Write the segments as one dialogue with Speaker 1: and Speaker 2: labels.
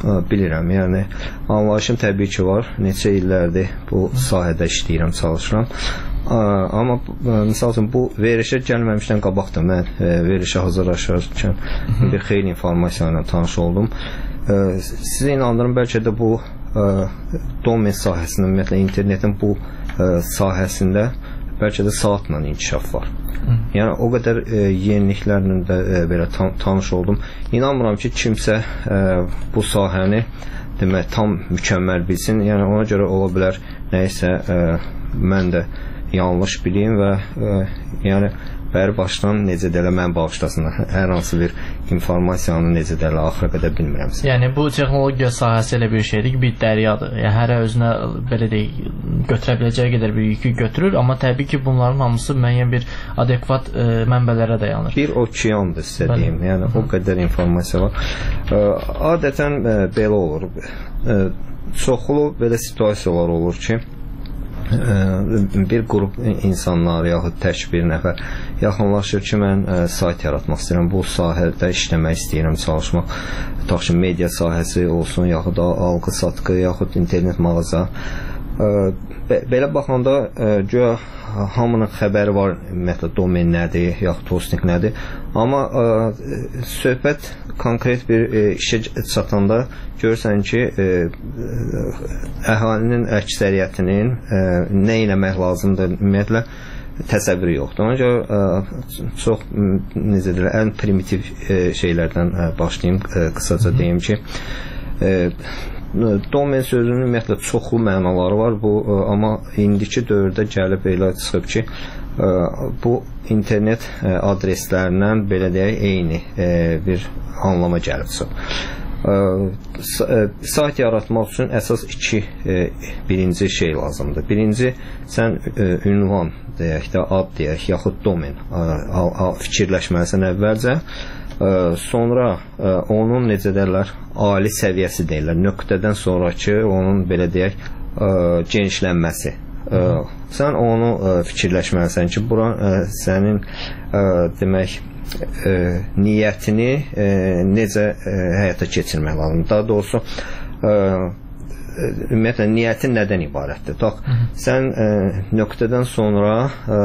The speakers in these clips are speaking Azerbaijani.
Speaker 1: bilirəm. Yəni anlayışım təbii ki var. Neçə illərdir bu sahədə işləyirəm, çalışıram. Amma misal üçün bu verilişə gəlməmişdən qabaq da mən verilişə hazırlaşarkən bir xeyli informasiya ilə tanış oldum. Sizə inandırım, bəlkə də bu domen sahəsində, ümumiyyətlə internetin bu sahəsində bəlkə də saatla inkişaf var. Yəni o qədər yeniliklərlə də belə tanış oldum. İnanmıram ki, kimsə bu sahəni demək tam mükəmməl bilsin. Yəni ona görə ola bilər nəyisə mən də yanlış bileyim və yəni bəri başdan necə də elə mən bağışlasın, hər hansı bir informasiyanı necə də elə axıra qədər bilmirəmsə.
Speaker 2: Yəni bu texnologiya sahəsi elə bir şeydir ki, bir dəryadır. Yəni hərə özünə belə deyək, götürə biləcəyi qədər bir yükü götürür, amma təbii ki, bunların hamısı müəyyən bir adekvat mənbələrə dayanır. Bir
Speaker 1: okeandır sizə deyim. Yəni o qədər informasiya var. Adətən belə olur. Çoxlu belə situasiyalar olur ki, bir qrup insanlar yaxud tək bir nəfər yaxınlaşır ki, mən sayt yaratmaq istəyirəm, bu sahədə işləmək istəyirəm, çalışmaq, tutaq ki, media sahəsi olsun, yaxud alqı satqı, yaxud internet mağaza. Belə baxanda güya hamının xəbəri var, ümumiyyətlə domen nədir, yaxud hosting nədir, amma söhbət konkret bir işə çatanda görürsən ki, əhalinin əksəriyyətinin nə eləmək lazımdır, ümumiyyətlə təsəvvürü yoxdur. Ona görə çox, necə deyirlər, ən primitiv şeylərdən başlayayım, qısaca deyim ki, domen sözünün ümumiyyətlə çoxlu mənaları var, amma indiki dövrdə gəlib elə çıxıb ki, bu internet adreslərindən belə deyək, eyni bir anlama gəlib çıxıb. Sayt yaratmaq üçün əsas birinci şey lazımdır. Birinci, sən ünvan deyək də, ad deyək, yaxud domen fikirləşməlisən əvvəlcə. Sonra onun necə deyirlər, ali səviyyəsi deyirlər, nöqtədən sonraki onun belə deyək genişlənməsi. Sən onu fikirləşməlisən ki, bura sənin demək niyyətini necə həyata keçirmək lazımdır. Daha doğrusu ümumiyyətlə niyyətin nədən ibarətdir? Sən nöqtədən sonra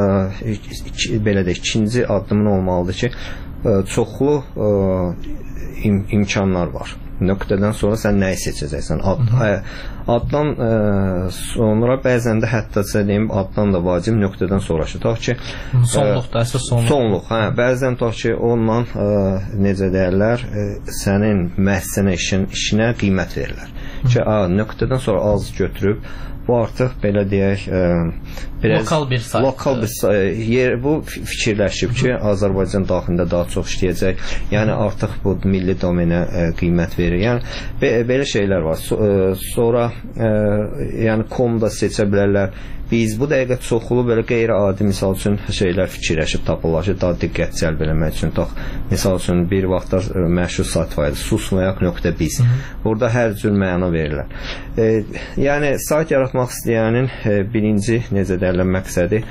Speaker 1: belə deyək, ikinci addımın olmalıdır ki, çoxlu imkanlar var. Nöqtədən sonra sən nəyi seçəcəksən? Addan sonra bəzən də hətta deyim, addan da vacib, nöqtədən sonraki.
Speaker 2: Sonluqda, əsas sonluq.
Speaker 1: Sonluq, bəzən ki, onunla necə deyərlər, sənin məhsənə işinə qiymət verirlər. Ki, nöqtədən sonra az götürüb, bu artıq belə deyək,
Speaker 2: lokal bir
Speaker 1: sayt. Bu fikirləşib ki, Azərbaycan daxilində daha çox işləyəcək. Yəni artıq bu milli domenə qiymət verir. Yəni belə şeylər var. Sonra yəni com da seçə bilərlər. Biz bu dəqiqə çoxlu belə qeyri-adi misal üçün şeylər fikirləşib tapırlar ki, daha diqqət cəlb eləmək üçün. Misal üçün bir vaxtlar məşhur sayt var idi, susmayak.biz. Burada hər cür məna verirlər. Yəni sayt yaratmaq istəyənin birinci necə deyirlər məqsədi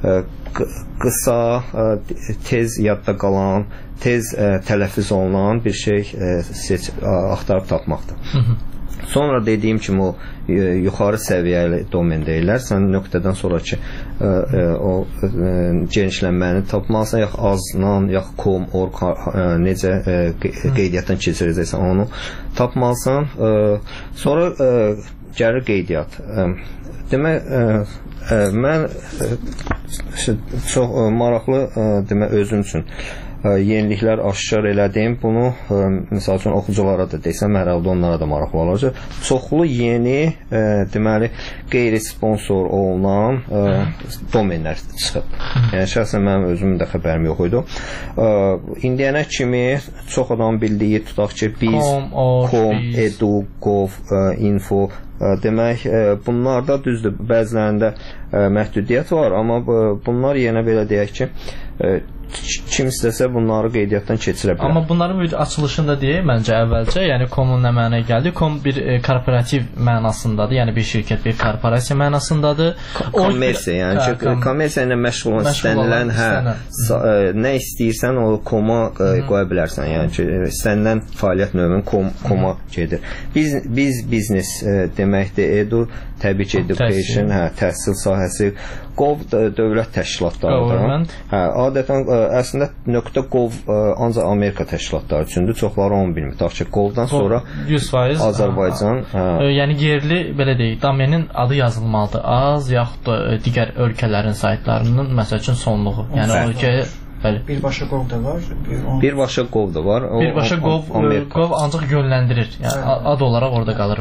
Speaker 1: qısa, tez yadda qalan, tez tələffüz olunan bir şey axtarıb tapmaqdır. Sonra dediyim kimi o yuxarı səviyyəli domen deyirlər. Sən nöqtədən sonraki o genişlənməni tapmalısan, yax azdan, yax com, org, necə qeydiyyatdan keçirəcəksən onu tapmalısan. Sonra gəlir qeydiyyat. Demək, mən çox maraqlı özüm üçün yeniliklər aşkar elədim. Bunu misal üçün oxuculara da desəm, hər halda onlara da maraqlı olacaq. Çoxlu yeni, deməli, qeyri-sponsor olunan domenlər çıxıb. Yəni şəxsən mənim özümün də xəbərim yox idi. İndiyənə kimi çox adam bildiyi, tutaq ki, biz, com, edu, gov, info, demək, bunlarda düzdür, bəzilərində məhdudiyyət var, amma bunlar yenə belə deyək ki, kim istəsə bunları qeydiyyatdan keçirə bilər.
Speaker 2: Amma bunların bir açılışında deyək, məncə əvvəlcə, yəni komun nə mənaya gəldi? Kom bir korporativ mənasındadır, yəni bir şirkət, bir korporasiya mənasındadır.
Speaker 1: Kommersiya, yəni ki, kommersiya ilə məşğul olan istənilən, nə istəyirsən o koma qoya bilərsən, yəni ki, istənilən fəaliyyət növün koma gedir. Biz biznes deməkdir, edu, təbii ki, education, təhsil sahəsi, Gov dövlət təşkilatlarıdır. Adətən, əslində .gov ancaq Amerika təşkilatları üçündür, çoxları onu bilmir. Tutaq ki, Govdan sonra 100% Azərbaycan.
Speaker 2: Yəni yerli, belə deyək, domenin adı yazılmalıdır, az yaxud da digər ölkələrin saytlarının, məsəl üçün, sonluğu. Yəni o ölkəyə
Speaker 3: Birbaşa Gov da var.
Speaker 1: Birbaşa Gov da var.
Speaker 2: Birbaşa Gov ancaq yönləndirir. Yəni ad olaraq orada qalır.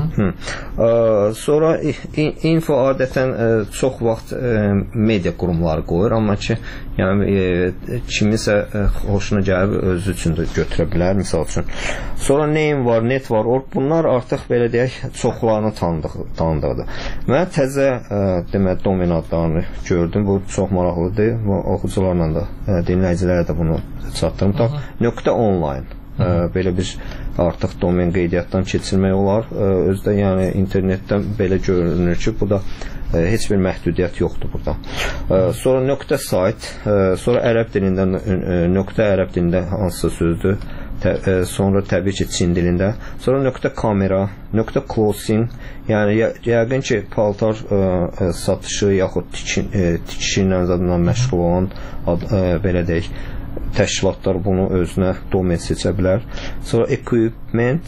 Speaker 1: Sonra info adətən çox vaxt media qurumları qoyur, amma ki, yəni kimisə xoşuna gəlib özü üçün də götürə bilər, misal üçün. Sonra name var, net var. Bunlar artıq belə deyək, çoxlarını tanıdıqdır. Mən təzə demək domen adlarını gördüm. Bu çox maraqlıdır. Oxucularla da dinləyicilərə də bunu çatdırım. .online belə bir artıq domen qeydiyyatdan keçirmək olar. Özdə yəni internetdən belə görünür ki, bu da heç bir məhdudiyyət yoxdur burada. Sonra .site, sonra ərəb dilində ərəb dilində hansısa sözdür. Sonra təbii ki, Çin dilində. Sonra .kamera, .closing, yəni yəqin ki, paltar satışı yaxud tikişi ilə zadından məşğul olan belə deyək, təşkilatlar bunu özünə domen seçə bilər. Sonra equipment,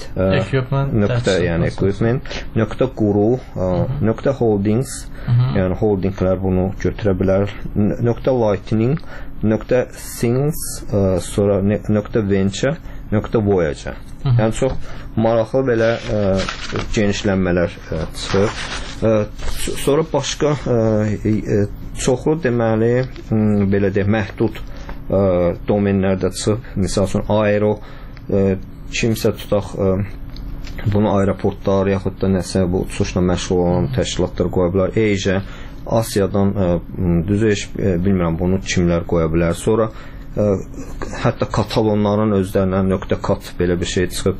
Speaker 1: yəni equipment, .guru, .holdings, yəni holdinglər bunu götürə bilər. .lightning, .things, sonra .venture, .voyager. Yəni çox maraqlı belə genişlənmələr çıxır. Sonra başqa çoxlu deməli belə deyək, məhdud domenlərdə çıxıb. Misal üçün aero, kimsə tutaq bunu aeroportlar yaxud da nəsə bu uçuşla məşğul olan təşkilatlar qoya bilər. Asia, Asiyadan düzü heç bilmirəm bunu kimlər qoya bilər. Sonra hətta katalonların özlərindən .cat belə bir şey çıxıb.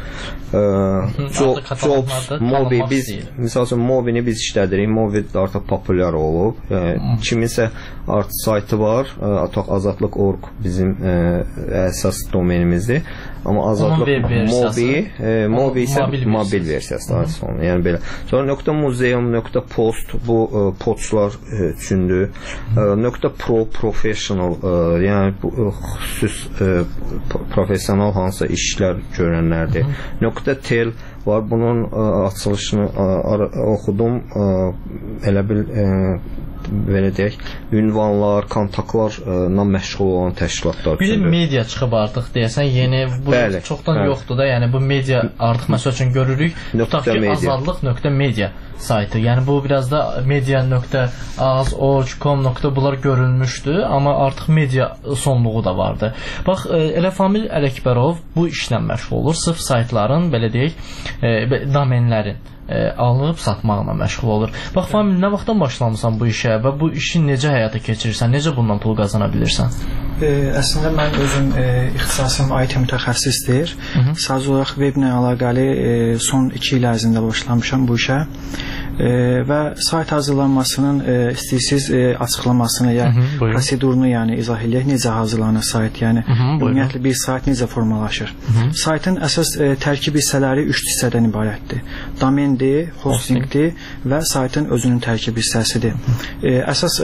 Speaker 1: Jobs, Mobi, biz misal üçün Mobini biz işlədirik. Mobi artıq populyar olub. Kiminsə artıq saytı var. Azadlıq.org bizim əsas domenimizdir. Amma Azadlıq Mobi isə mobil versiyası. Yəni belə. Sonra .museum, .post bu postlar üçündür. .pro, professional, yəni xüsus professional hansısa işlər görənlərdir. .tel var, bunun açılışını oxudum, elə bil belə deyək, ünvanlar, kontaktlarla məşğul olan təşkilatlar
Speaker 2: üçündür. Bir media çıxıb artıq deyəsən, yeni, bu çoxdan yoxdur da, yəni bu media artıq məsəl üçün görürük, tutaq ki, azadlıq.media saytı, yəni bu biraz da media.az.org.com. Bunlar görülmüşdü, amma artıq media sonluğu da vardı. Bax, elə Famil Ələkbərov bu işlə məşğul olur, sırf saytların, belə deyək, domenlərin alıb satmaqla məşğul olur. Bax, Famil, nə vaxtdan başlamısan bu işə və bu işi necə həyata keçirirsən, necə bundan pul qazana bilirsən?
Speaker 3: Əslində mən özüm ixtisasım IT mütəxəssisdir. Sadəcə olaraq weblə əlaqəli son 2 il ərzində başlamışam bu işə. Və sayt hazırlanmasının istəyirsiniz açıqlamasını ya prosedurunu yəni izah eləyək, necə hazırlanır sayt, yəni ümumiyyətlə bir sayt necə formalaşır. Saytın əsas tərkib hissələri 3 hissədən ibarətdir. Domendir, hostingdir və saytın özünün tərkib hissəsidir. Əsas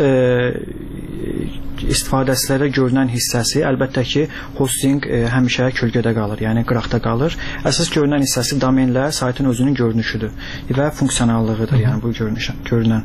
Speaker 3: istifadəçilərə görünən hissəsi əlbəttə ki, hosting həmişə kölgədə qalır, yəni qıraqda qalır. Əsas görünən hissəsi domenlə saytın özünün görünüşüdür və funksionallığıdır, yəni bu görünən.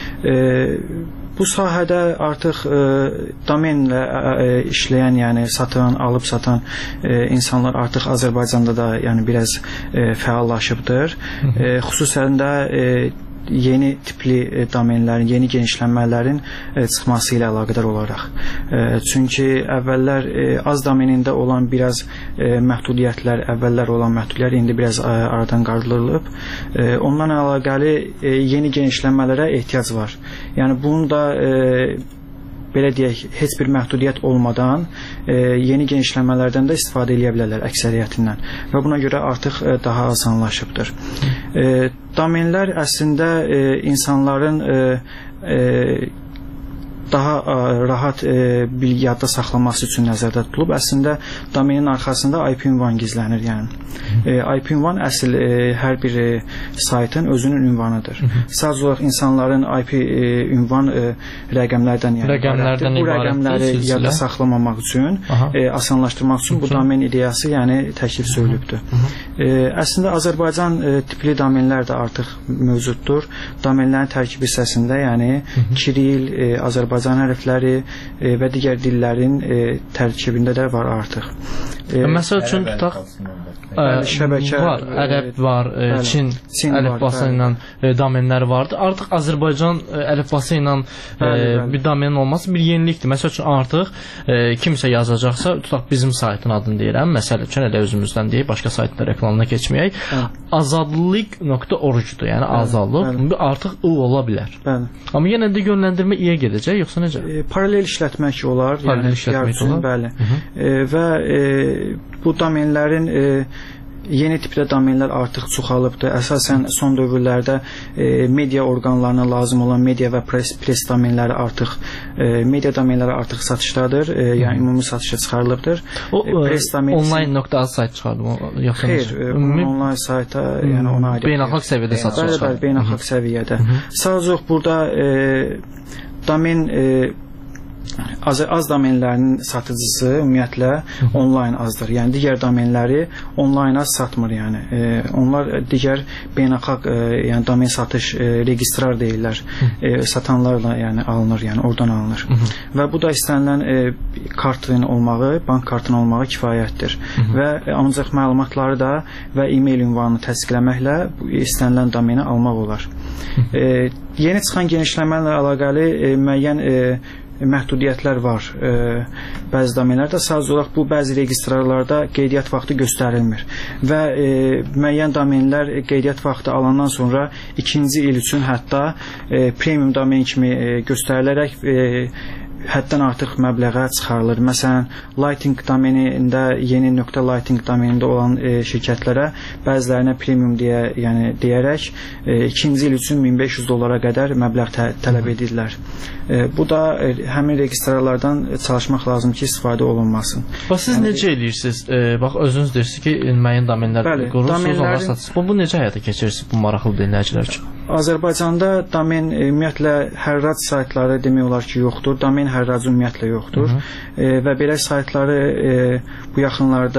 Speaker 3: Bu sahədə artıq domenlə işləyən, yəni satan, alıb satan insanlar artıq Azərbaycanda da yəni biraz fəallaşıbdır. Xüsusən də yeni tipli domenlərin, yeni genişlənmələrin çıxması ilə əlaqədar olaraq. Çünki əvvəllər az domenində olan biraz məhdudiyyətlər, əvvəllər olan məhdudiyyətlər indi biraz aradan qaldırılıb. Ondan əlaqəli yeni genişlənmələrə ehtiyac var. Yəni bunun da belə deyək, heç bir məhdudiyyət olmadan yeni genişlənmələrdən də istifadə edə bilərlər əksəriyyətindən və buna görə artıq daha asanlaşıbdır. Domenlər əslində insanların daha rahat bilgi yadda saxlaması üçün nəzərdə tutulub. Əslində domenin arxasında IP ünvan gizlənir. Yəni IP ünvan əsl hər bir saytın özünün ünvanıdır. Sadəcə olaraq insanların IP ünvan rəqəmlərdən ibarətdir. Bu rəqəmləri yadda saxlamamaq üçün, asanlaşdırmaq üçün bu domen ideyası yəni təklif söylübdür. Əslində Azərbaycan tipli domenlər də artıq mövcuddur. Domenlərin tərkib hissəsində yəni Kiril, Azərbaycan hərfləri və digər dillərin tərkibində də var artıq.
Speaker 2: Məsəl üçün tutaq şəbəkə var, ərəb var, Çin əlifbası ilə domenləri vardır. Artıq Azərbaycan əlifbası ilə bir domenin olması bir yenilikdir. Məsəl üçün artıq kimsə yazacaqsa, tutaq bizim saytın adını deyirəm, məsəl üçün elə özümüzdən deyək, başqa saytda reklamına keçməyək. Azadlıq.org-dur, yəni azadlıq artıq ola bilər. Amma yenə də yönləndirmə i-yə gedəcək, yoxsa necə?
Speaker 3: Paralel işlətmək olar, yəni yarıcın, bəli. Və bu domenlərin yeni tipdə domenlər artıq çoxalıbdır. Əsasən son dövrlərdə media orqanlarına lazım olan media və press domenləri artıq media domenləri artıq satışdadır. Yəni ümumi satışa çıxarılıbdır.
Speaker 2: O online.az sayt çıxardı yoxsa?
Speaker 3: Xeyr, onlayn sayta, yəni ona aid.
Speaker 2: Beynəlxalq səviyyədə satışa çıxardı.
Speaker 3: Bəli, beynəlxalq səviyyədə. Sadəcə burada domen az domenlərinin satıcısı ümumiyyətlə onlayn azdır. Yəni digər domenləri onlayn az satmır. Yəni onlar digər beynəlxalq yəni domen satış registrar deyirlər. Satanlarla yəni alınır, yəni oradan alınır. Və bu da istənilən kartın olmağı, bank kartının olmağı kifayətdir. Və ancaq məlumatları da və e-mail ünvanını təsdiqləməklə istənilən domeni almaq olar. Yeni çıxan genişlənmələrlə əlaqəli müəyyən məhdudiyyətlər var. Bəzi domenlərdə sadəcə olaraq bu bəzi registrarlarda qeydiyyat vaxtı göstərilmir və müəyyən domenlər qeydiyyat vaxtı alandan sonra ikinci il üçün hətta premium domen kimi göstərilərək həddən artıq məbləğə çıxarılır. Məsələn, Lighting domenində, yeni .lighting domenində olan şirkətlərə bəzilərinə premium deyərək ikinci il üçün $1500 qədər məbləğ tələb edirlər. Bu da həmin registrarlardan çalışmaq lazım ki, istifadə olunmasın.
Speaker 2: Bax, siz necə edirsiniz? Bax, özünüz deyirsiniz ki, müəyyən domenlər qurursunuz, onlar satırsınız. Bu necə həyata keçirirsiniz bu maraqlı dinləyicilər üçün?
Speaker 3: Azərbaycanda domen ümumiyyətlə hərrac saytları demək olar ki, yoxdur. Domen hərracı ümumiyyətlə yoxdur. Və belə saytları bu yaxınlarda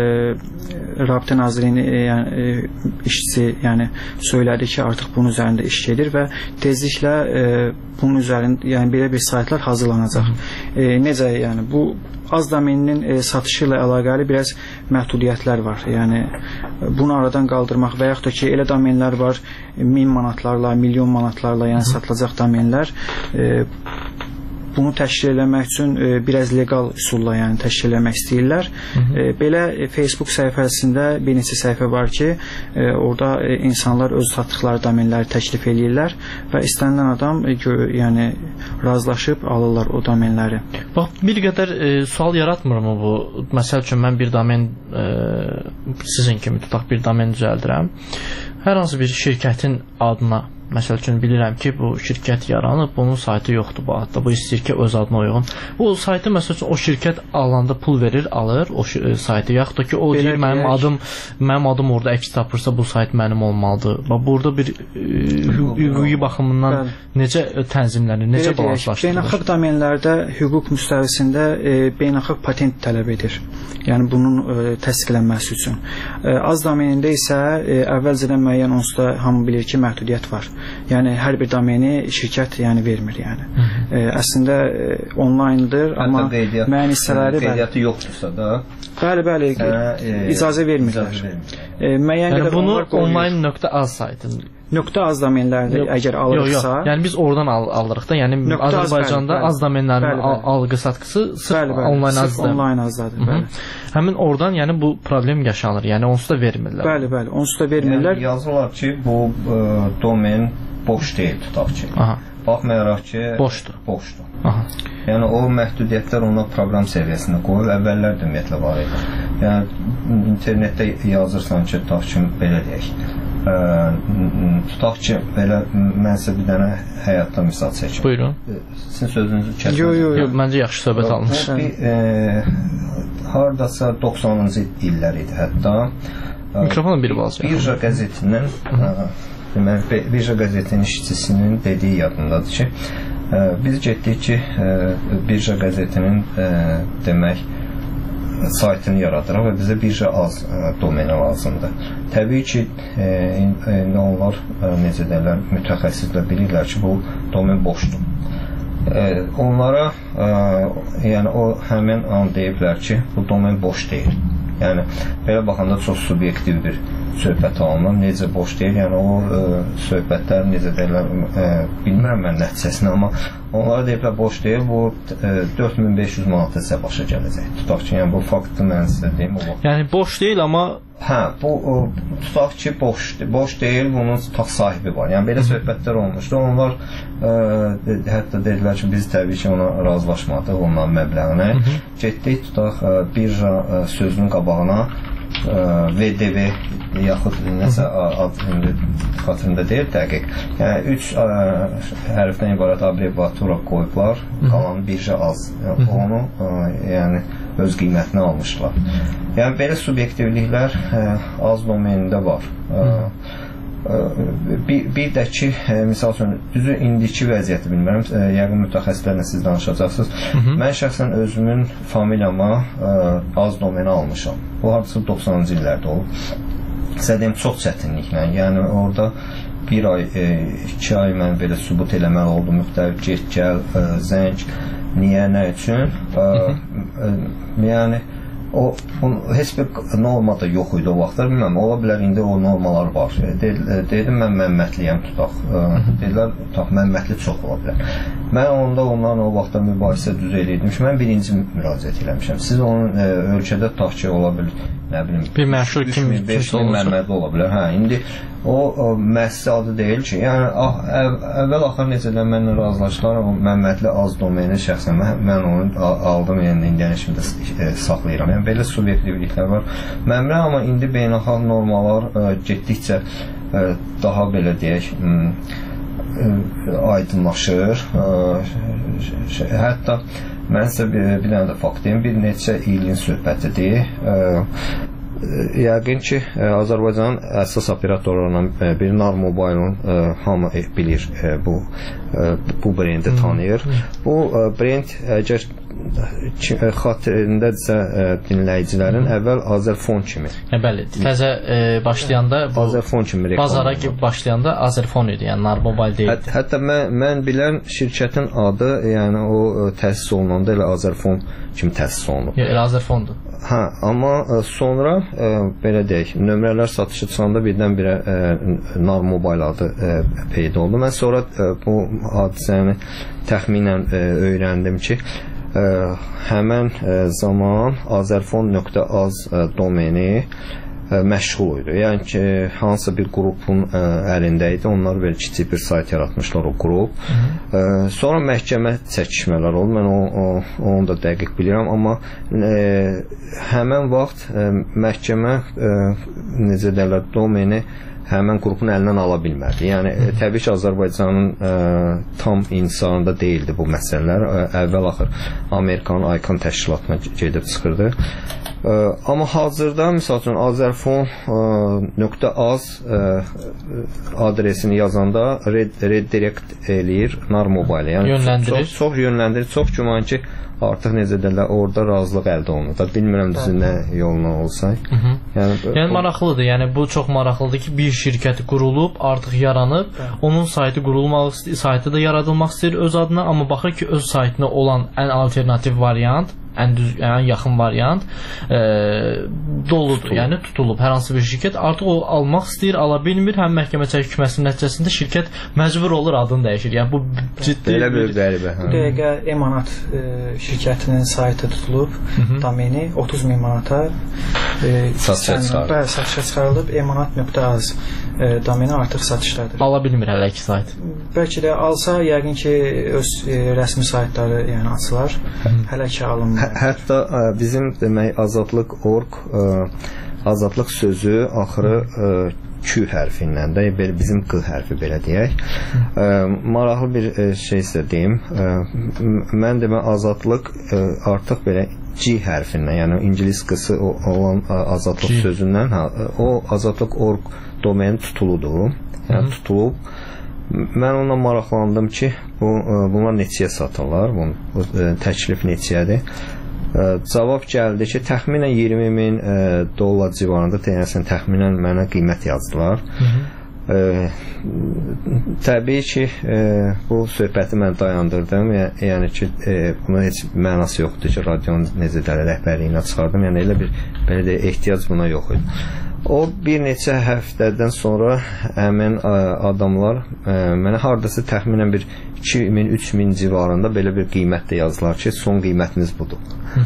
Speaker 3: Rabitə Nazirliyinin işçisi söylədi ki, artıq bunun üzərində iş gedir və tezliklə bunun üzərində belə bir saytlar hazırlanacaq. Necə yəni bu az domeninin satışı ilə əlaqəli biraz məhdudiyyətlər var. Yəni bunu aradan qaldırmaq və yaxud da ki, elə domenlər var 1000 manatlarla, milyon manatlarla satılacaq domenlər. Bunu təşkil eləmək üçün biraz legal üsulla təşkil eləmək istəyirlər. Belə Facebook səhifəsində bir neçə səhifə var ki, orada insanlar öz satdıqları domenləri təklif eləyirlər və istənilən adam razılaşıb alırlar o domenləri.
Speaker 2: Bax, bir qədər sual yaratmırmı bu? Məsəl üçün, mən bir domen sizin kimi tutaq bir domen düzəldirəm. Hər hansı bir şirkətin adına, məsəl üçün bilirəm ki, bu şirkət yaranıb, bunun saytı yoxdur bu adda, bu istəyir ki, öz adına uyğun. Bu saytı, məsəl üçün, o şirkət alanda pul verir, alır o saytı, yaxud da ki, o deyir, mənim adım orada əks tapırsa, bu sayt mənim olmalıdır. Burada bir hüquqi baxımından necə tənzimlənir, necə balanslaşdırılır?
Speaker 3: Beynəlxalq domenlərdə hüquq müstəvisində beynəlxalq patent tələb edir. Yəni, bunun təsdiqlənməsi üçün. Az domenində isə əvvəlcədən müəyyən onsuz da hamı bilir ki, məhdudiyyət var. Yəni hər bir domeni şirkət vermir. Əslində onlayndır, amma müəyyən hissələri
Speaker 1: qeydiyyatı yoxdursa da
Speaker 3: bəli, icazə vermirlər.
Speaker 2: Yəni bunu online.az saytın
Speaker 3: .az domenlərdə əgər alırıqsa,
Speaker 2: yəni biz oradan alırıq da, yəni Azərbaycanda az domenlərin alqı-satqısı sırf
Speaker 3: onlayn azdadır. Bəli.
Speaker 2: Həmin oradan yəni bu problem yaşanır. Yəni onsuz da vermirlər.
Speaker 3: Bəli, onsuz da vermirlər.
Speaker 1: Yəni yazırlar ki, bu domen boş deyil, tutaq ki. Baxmayaraq ki, boşdur. Yəni o məhdudiyyətlər ona proqram səviyyəsində qoyulur. Əvvəllər də ümumiyyətlə var idi. Yəni internetdə yazırsan ki, tutaq ki, belə deyək. Tutaq ki, belə mən sizə bir dənə həyatdan misal çəkim.
Speaker 2: Buyurun.
Speaker 1: Sizin sözünüzü kəsmək.
Speaker 2: Yox, məncə yaxşı söhbət almış.
Speaker 1: Hardasa 90-cı illər idi hətta.
Speaker 2: Mikrofonun bir balaca.
Speaker 1: Birja qəzetinin Birja qəzetinin işçisinin dediyi yadındadır ki, biz getdik ki, Birja qəzetinin demək saytını yaradırıq və bizə birja az domeni lazımdır. Təbii ki, onlar necə deyirlər, mütəxəssislər bilirlər ki, bu domen boşdur. Onlara yəni o həmin an deyiblər ki, bu domen boş deyil. Yəni belə baxanda çox subyektiv bir söhbət alınır. Necə boş deyil, yəni o söhbətlər necə deyirlər, bilmirəm mən nəticəsini, amma onlara deyiblər boş deyil, bu 4500 manata sizə başa gələcək. Tutaq ki, yəni bu faktı mən sizə deyim.
Speaker 2: Yəni boş deyil, amma
Speaker 1: bu tutaq ki, boş deyil, bunun tutaq sahibi var. Yəni belə söhbətlər olmuşdu. Onlar hətta dedilər ki, biz təbii ki, ona razılaşmadıq, onların məbləğini. Getdik, tutaq birja sözünün qabağına VDV yaxud nəsə ad xatırında deyil dəqiq. Yəni 3 hərfdən ibarət abreviatura qoyublar, qalan birja az. Onu yəni öz qiymətini almışlar. Yəni belə subyektivliklər az domenində var. Bir də ki, misal üçün, düzü indiki vəziyyəti bilmirəm, yəqin mütəxəssislərlə siz danışacaqsınız. Mən şəxsən özümün familiyama az domeni almışam. Bu hardasa 90-cı illərdə olub. Sədəyim çox çətinliklə, yəni orada bir ay, 2 ay mən belə sübut eləməli oldum, müxtəlif get, gəl, zəng, niyə, nə üçün? Yəni heç bir norma da yox idi o vaxtlar, bilməm, ola bilər indi o normalar var. Dedim, mən Məmmədliyəm, tutaq. Dedilər, tutaq, Məmmədli çox ola bilər. Mən onda ondan o vaxtda mübahisə düz eləyirdim ki, mən birinci müraciət eləmişəm. Siz onun ölkədə tutaq ki, ola bilir, nə bilim,
Speaker 2: bir məşhur kimsə
Speaker 1: Məmməd ola bilər. İndi o müəssisə adı deyil ki, yəni əvvəl-axır necə də mənlə razılaşdılar, o Məmmədli az domeni şəxsən mən onu aldım, yəni indiyən işimdə saxlayıram. Yəni belə subyektivliklər var. Məmrə, amma indi beynəlxalq normalar getdikcə daha belə deyək aydınlaşır. Hətta mən sizə bir dənə də fakt deyim, bir neçə ilin söhbətidir. Yəqin ki, Azərbaycanın əsas operatorlarından biri Nar Mobile-ın hamı bilir, bu brendi tanıyır. Bu brend, əgər xatirindədirsə dinləyicilərin, əvvəl Azerfon kimi.
Speaker 2: Bəli, təzə başlayanda,
Speaker 1: Azerfon kimi
Speaker 2: bazara başlayanda Azerfon idi, yəni Nar Mobile deyildi.
Speaker 1: Hətta mən bilən şirkətin adı, yəni o təsis olunanda elə Azerfon kimi təsis olunub.
Speaker 2: Elə Azerfondur.
Speaker 1: Amma sonra belə deyək, nömrələr satışı çıxanda birdən-birə Nar Mobile adı peyda oldu. Mən sonra bu hadisəni təxminən öyrəndim ki, həmən zaman Azerfon.az domeni məşğul idi. Yəni ki, hansısa bir qrupun əlində idi. Onlar belə kiçik bir sayt yaratmışlar o qrup. Sonra məhkəmə çəkişmələr oldu. Mən onu da dəqiq bilirəm. Amma həmən vaxt məhkəmə necə deyirlər, domeni həmən qrupun əlindən ala bilmədi. Yəni, təbii ki, Azərbaycanın tam intisarında deyildi bu məsələlər. Əvvəl-axır Amerikanın ICANN təşkilatına gedib çıxırdı. Amma hazırda, misal üçün, Azerfon.az adresini yazanda redirect eləyir Nar Mobile. Yəni, çox yönləndirir, çox güman ki, artıq necə deyirlər, orada razılıq əldə olunur. Bilmirəm düzü nə yoluna olsa.
Speaker 2: Yəni maraqlıdır. Yəni bu çox maraqlıdır ki, bir şirkət qurulub, artıq yaranıb, onun saytı qurulmaq istəyir, saytı da yaradılmaq istəyir öz adına, amma baxır ki, öz saytına olan ən alternativ variant ən yaxın variant doludur, yəni tutulub hər hansı bir şirkət artıq o almaq istəyir, ala bilmir, həm məhkəmə çəkilməsinin nəticəsində şirkət məcbur olur adını dəyişir. Yəni bu ciddi
Speaker 1: bir qəribə.
Speaker 3: Bu dəqiqə Emanat şirkətinin saytı tutulub, domeni 30.000 manata satışa çıxarılıb, emanat.az domeni artıq satışdadır.
Speaker 2: Ala bilmir hələ ki sayt.
Speaker 3: Bəlkə də alsa yəqin ki öz rəsmi saytları yəni açılar. Hələ ki alınmır.
Speaker 1: Hətta bizim demək azadlıq.org azadlıq sözü axırı Q hərfindən də bizim Q hərfi belə deyək. Maraqlı bir şey isə deyim. Mən demə azadlıq artıq belə G hərfindən, yəni ingilis qısı olan azadlıq sözündən o azadlıq.org domeni tutuludur. Yəni tutulub. Mən onunla maraqlandım ki, bunlar neçəyə satırlar, bu təklif neçəyədir. Cavab gəldi ki, təxminən $20.000 civarında deyəsən təxminən mənə qiymət yazdılar. Təbii ki, bu söhbəti mən dayandırdım. Yəni ki, buna heç mənası yoxdur ki, radionun necə də rəhbərliyinə çıxardım. Yəni elə bir belə də ehtiyac buna yox idi. O bir neçə həftədən sonra həmin adamlar mənə hardasa təxminən bir 2000-3000 civarında belə bir qiymət də yazdılar ki, son qiymətiniz budur.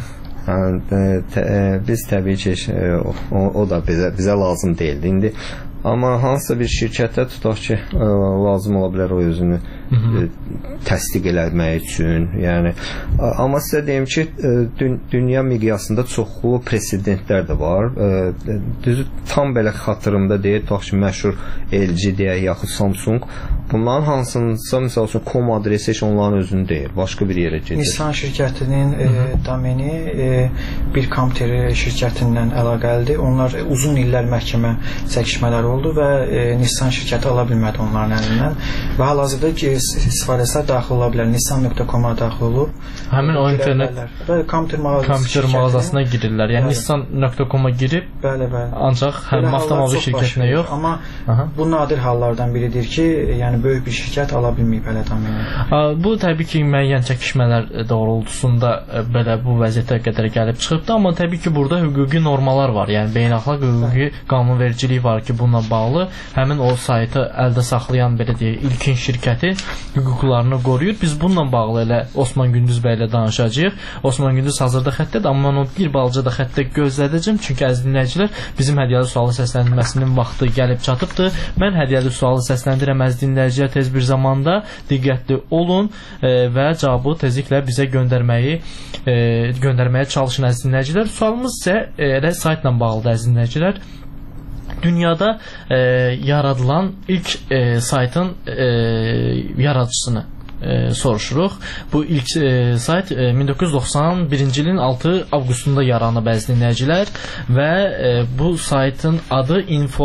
Speaker 1: Biz təbii ki, o da bizə lazım deyildi. İndi amma hansısa bir şirkətə tutaq ki, lazım ola bilər o özünü təsdiq eləmək üçün. Yəni, amma sizə deyim ki, dünya miqyasında çoxlu presidentlər də var. Düzü tam belə xatırımda deyil, tutaq ki, məşhur LG deyək, yaxud Samsung. Bunların hansınsa, misal üçün, com adresi heç onların özünü deyil, başqa bir yerə gedir.
Speaker 3: Nissan şirkətinin domeni bir kompüter şirkətindən əlaqəlidir. Onlar uzun illər məhkəmə çəkişmələri oldu və Nissan şirkəti ala bilmədi onların əlindən. Və hal-hazırda ki, istifadəçilər daxil ola bilər. Nissan.com-a daxil olub.
Speaker 2: Həmin o internet kompüter mağazasına girirlər. Yəni Nissan.com-a girib, ancaq həmin avtomobil şirkətinə yox.
Speaker 3: Amma bu nadir hallardan biridir ki, yəni böyük bir şirkət ala bilməyib hələ domeni.
Speaker 2: Bu təbii ki, müəyyən çəkişmələr doğrultusunda belə bu vəziyyətə qədər gəlib çıxıbdı, amma təbii ki, burada hüquqi normalar var. Yəni beynəlxalq hüquqi qanunvericiliyi var ki, bununla bağlı həmin o saytı əldə saxlayan belə deyək, ilkin şirkəti hüquqlarını qoruyur. Biz bununla bağlı elə Osman Gündüz bəy ilə danışacağıq. Osman Gündüz hazırda xəttədir, amma mən onu bir balaca da xəttə gözlədəcəm. Çünki əziz dinləyicilər, bizim hədiyyəli sualı səsləndirməsinin vaxtı gəlib çatıbdır. Mən hədiyyəli sualı səsləndirəm, əziz dinləyicilər, tez bir zamanda diqqətli olun və cavabı tezliklə bizə göndərməyə çalışın, əziz dinləyicilər. Sualımız isə elə saytla bağlıdır, əziz dinləyicilər. Dünyada yaradılan ilk saytın yaradıcısını soruşuruq. Bu ilk sayt 1991-ci ilin 6 avqustunda yaranıb, əziz dinləyicilər, və bu saytın adı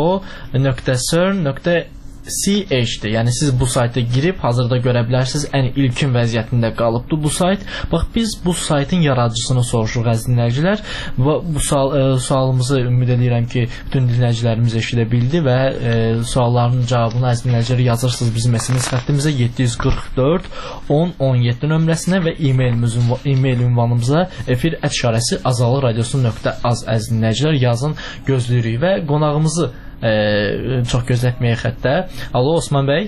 Speaker 2: info.cern.ch-dir. Yəni siz bu sayta girib hazırda görə bilərsiniz, ən ilkin vəziyyətində qalıbdır bu sayt. Bax, biz bu saytın yaradıcısını soruşuruq, əziz dinləyicilər. Bu sualımızı ümid edirəm ki, bütün dinləyicilərimiz eşidə bildi və sualların cavabını, əziz dinləyicilər, yazırsınız bizim SMS xəttimizə 744-10-17 nömrəsinə və e-mail ünvanımıza efir@azalradiosu.az, əziz dinləyicilər, yazın, gözləyirik və qonağımızı çox gözlətməyək xəttə. Alo, Osman bəy.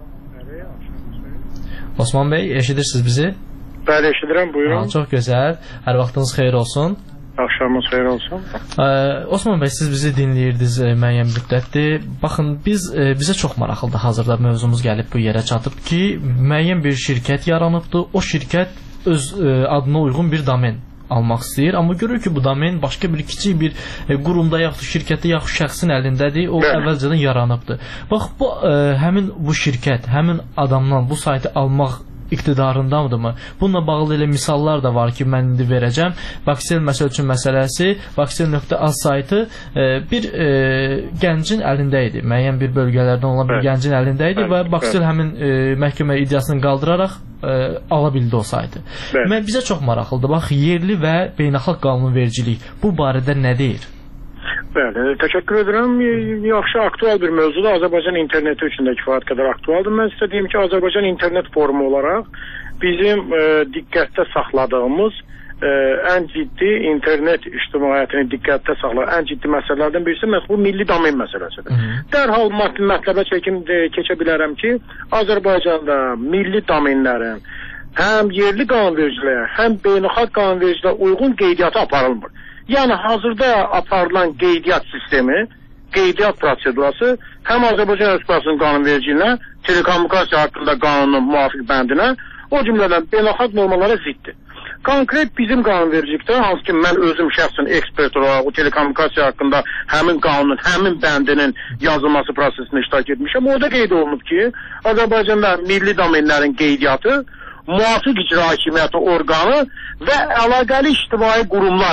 Speaker 2: Osman bəy, eşidirsiniz bizi?
Speaker 4: Bəli, eşidirəm, buyurun.
Speaker 2: Çox gözəl. Hər vaxtınız xeyir olsun.
Speaker 4: Axşamınız xeyir olsun.
Speaker 2: Osman bəy, siz bizi dinləyirdiniz müəyyən müddətdir. Baxın, bizə çox maraqlıdır. Hazırda mövzumuz gəlib bu yerə çatıb ki, müəyyən bir şirkət yaranıbdır. O şirkət öz adına uyğun bir domen almaq istəyir, amma görür ki, bu domen başqa bir kiçik bir qurumda yaxud şirkətdə yaxud şəxsin əlindədir, o əvvəlcədən yaranıbdır. Bax, həmin bu şirkət, həmin adamdan bu saytı almaq iqtidarındamıdırmı? Bununla bağlı elə misallar da var ki, mən indi verəcəm. Baksel məsəl üçün məsələsi, baksel.az saytı bir gəncin əlində idi. Müəyyən bir bölgələrdən olan bir gəncin əlində idi və Baksel həmin məhkəmə iddiasını qaldıraraq ala bildi o saytı. Bizə çox maraqlıdır. Bax, yerli və beynəlxalq qanunvericilik bu barədə nə deyir?
Speaker 4: Bəli, təşəkkür edirəm. Yaxşı, aktual bir mövzudur. Azərbaycan interneti üçün də kifayət qədər aktualdır. Mən sizə deyim ki, Azərbaycan internet forumu olaraq bizim diqqətdə saxladığımız ən ciddi internet ictimaiyyətini diqqətdə saxlayan ən ciddi məsələlərdən birisi məhz bu milli domen məsələsidir. Dərhal mətləbə keçə bilərəm ki, Azərbaycanda milli domenlərin həm yerli qanunvericiliyə, həm beynəlxalq qanunvericiliyə uyğun qeydiyyatı aparılmır. Yəni hazırda aparılan qeydiyyat sistemi, qeydiyyat prosedurası həm Azərbaycan Respublikasının qanunvericiliyinə, telekommunikasiya haqqında qanunun müvafiq bəndinə, o cümlədən beynəlxalq normalara ziddir. Konkret bizim qanunvericilikdə, hansı ki mən özüm şəxsən ekspert olaraq o telekommunikasiya haqqında həmin qanunun, həmin bəndinin yazılması prosesində iştirak etmişəm. Orada qeyd olunub ki, Azərbaycanda milli domenlərin qeydiyyatı müvafiq icra hakimiyyəti orqanı və əlaqəli ictimai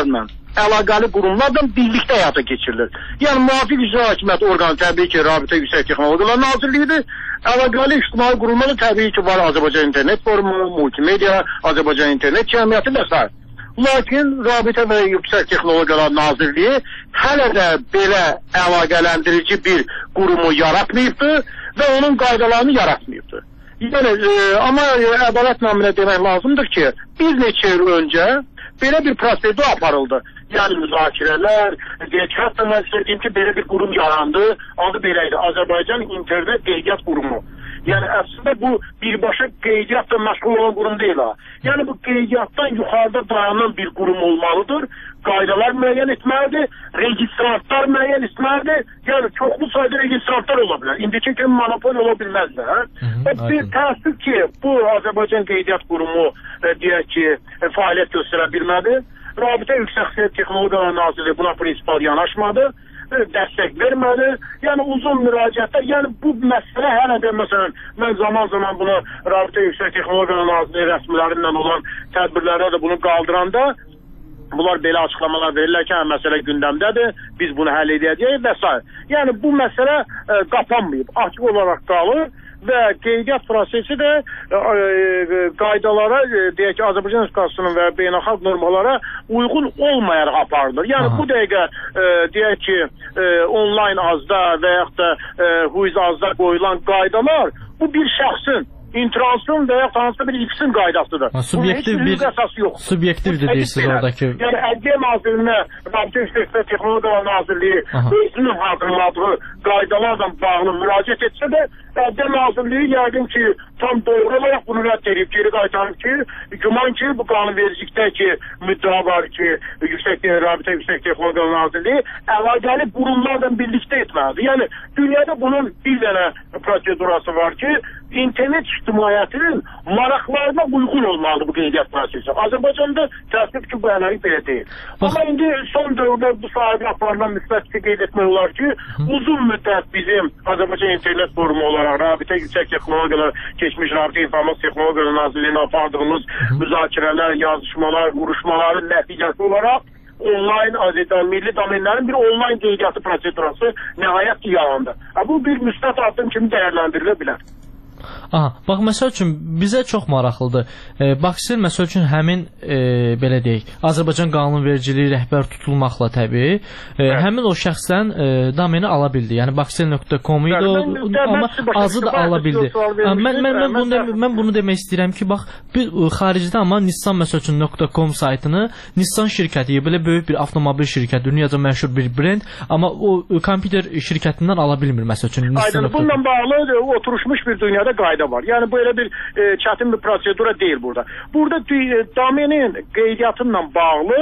Speaker 4: qurumlarla birlikdə həyata keçirilir. Yəni müvafiq icra hakimiyyəti orqanı təbii ki, Rabitə Yüksək Texnologiyalar Nazirliyidir. Əlaqəli ictimai qurumlar da təbii ki, var Azərbaycan İnternet Forumu, Multimedia, Azərbaycan İnternet Cəmiyyəti və s. Lakin Rabitə və Yüksək Texnologiyalar Nazirliyi hələ də belə əlaqələndirici bir qurumu yaratmayıbdır və onun qaydalarını yaratmayıbdır. Yəni, amma ədalət naminə demək lazımdır ki, bir neçə il öncə belə bir prosedur aparıldı. Yəni müzakirələr, hətta mən istədiyim ki, belə bir qurum yarandı, adı belə idi, Azərbaycan İnternet Qeydiyyat Qurumu. Yəni əslində bu birbaşa qeydiyyatla məşğul olan qurum deyil ha. Yəni bu qeydiyyatdan yuxarıda dayanan bir qurum olmalıdır, qaydalar müəyyən etməlidir, registrantlar müəyyən etməlidir, yəni çoxlu sayda registrantlar ola bilər. İndiki kimi monopol ola bilməzlər. Bir təəssüf ki, bu Azərbaycan Qeydiyyat Qurumu deyək ki, fəaliyyət göstərə bilmədi. Rabitə Yüksək Texnologiyalar Nazirliyi buna prinsipal yanaşmadı, dəstək vermədi. Yəni uzun müraciətlər, yəni bu məsələ hələ də məsələn mən zaman-zaman bunu Rabitə Yüksək Texnologiyalar Nazirliyi rəsmilərindən olan tədbirlərdə də bunu qaldıranda bunlar belə açıqlamalar verirlər ki, məsələ gündəmdədir, biz bunu həll edəcəyik və s. Yəni bu məsələ qapanmayıb, açıq olaraq qalır. Və qeydiyyat prosesi də qaydalara, deyək ki, Azərbaycan Respublikasının və beynəlxalq normalara uyğun olmayaraq aparılır. Yəni bu dəqiqə deyək ki, onlayn azda və yaxud da huiz azda qoyulan qaydalar bu bir şəxsin, intransın və yaxud hansısa bir X-in qaydasıdır.
Speaker 2: Subyektiv bir subyektivdir deyirsiniz oradakı.
Speaker 4: Yəni Ədliyyə Nazirliyinə Rabitə Yüksək Texnologiyalar Nazirliyi özünün hazırladığı qaydalarla bağlı müraciət etsə də Ədliyyə Nazirliyi yəqin ki, tam doğru olaraq bunu rədd edib, geri qaytarıb ki, güman ki, bu qanunvericilikdəki müddəa var ki, Rabitə Yüksək Texnologiyalar Nazirliyi əlaqəli qurumlarla birlikdə etməlidir. Yəni dünyada bunun bir dənə prosedurası var ki, internet ictimaiyyətinin maraqlarına uyğun olmalıdır bu qeydiyyat prosesi. Azərbaycanda təəssüf ki, bu əlaqə belə deyil. Amma indi son dövrdə bu sahədə aparılan müsbət qeyd etmək olar ki, uzun müddət bizim Azərbaycan İnternet Forumu olaraq Rabitə Yüksək Texnologiyalar, keçmiş Rabitə İnformasiya Texnologiyalar Nazirliyinə apardığımız müzakirələr, yazışmalar, vuruşmaların nəticəsi olaraq onlayn milli domenlərin bir onlayn qeydiyyatı prosedurası nəhayət ki, yarandı. Bu bir müsbət addım kimi dəyərləndirilə bilər.
Speaker 2: Aha, bax məsəl üçün bizə çox maraqlıdır. Baksel məsəl üçün həmin belə deyək, Azərbaycan qanunvericiliyi rəhbər tutulmaqla təbii, həmin o şəxsdən domeni ala bildi. Yəni baksel.com idi, amma azı da ala bildi. Mən bunu demək istəyirəm ki, bax xaricdə amma Nissan məsəl üçün .com saytını Nissan şirkəti, belə böyük bir avtomobil şirkəti, dünyaca məşhur bir brend, amma o kompüter şirkətindən ala bilmir məsəl üçün Nissan.
Speaker 4: Bununla bağlı oturuşmuş bir dünyada qayda var. Yəni belə bir çətin bir prosedura deyil burada. Burada domenin qeydiyyatıyla bağlı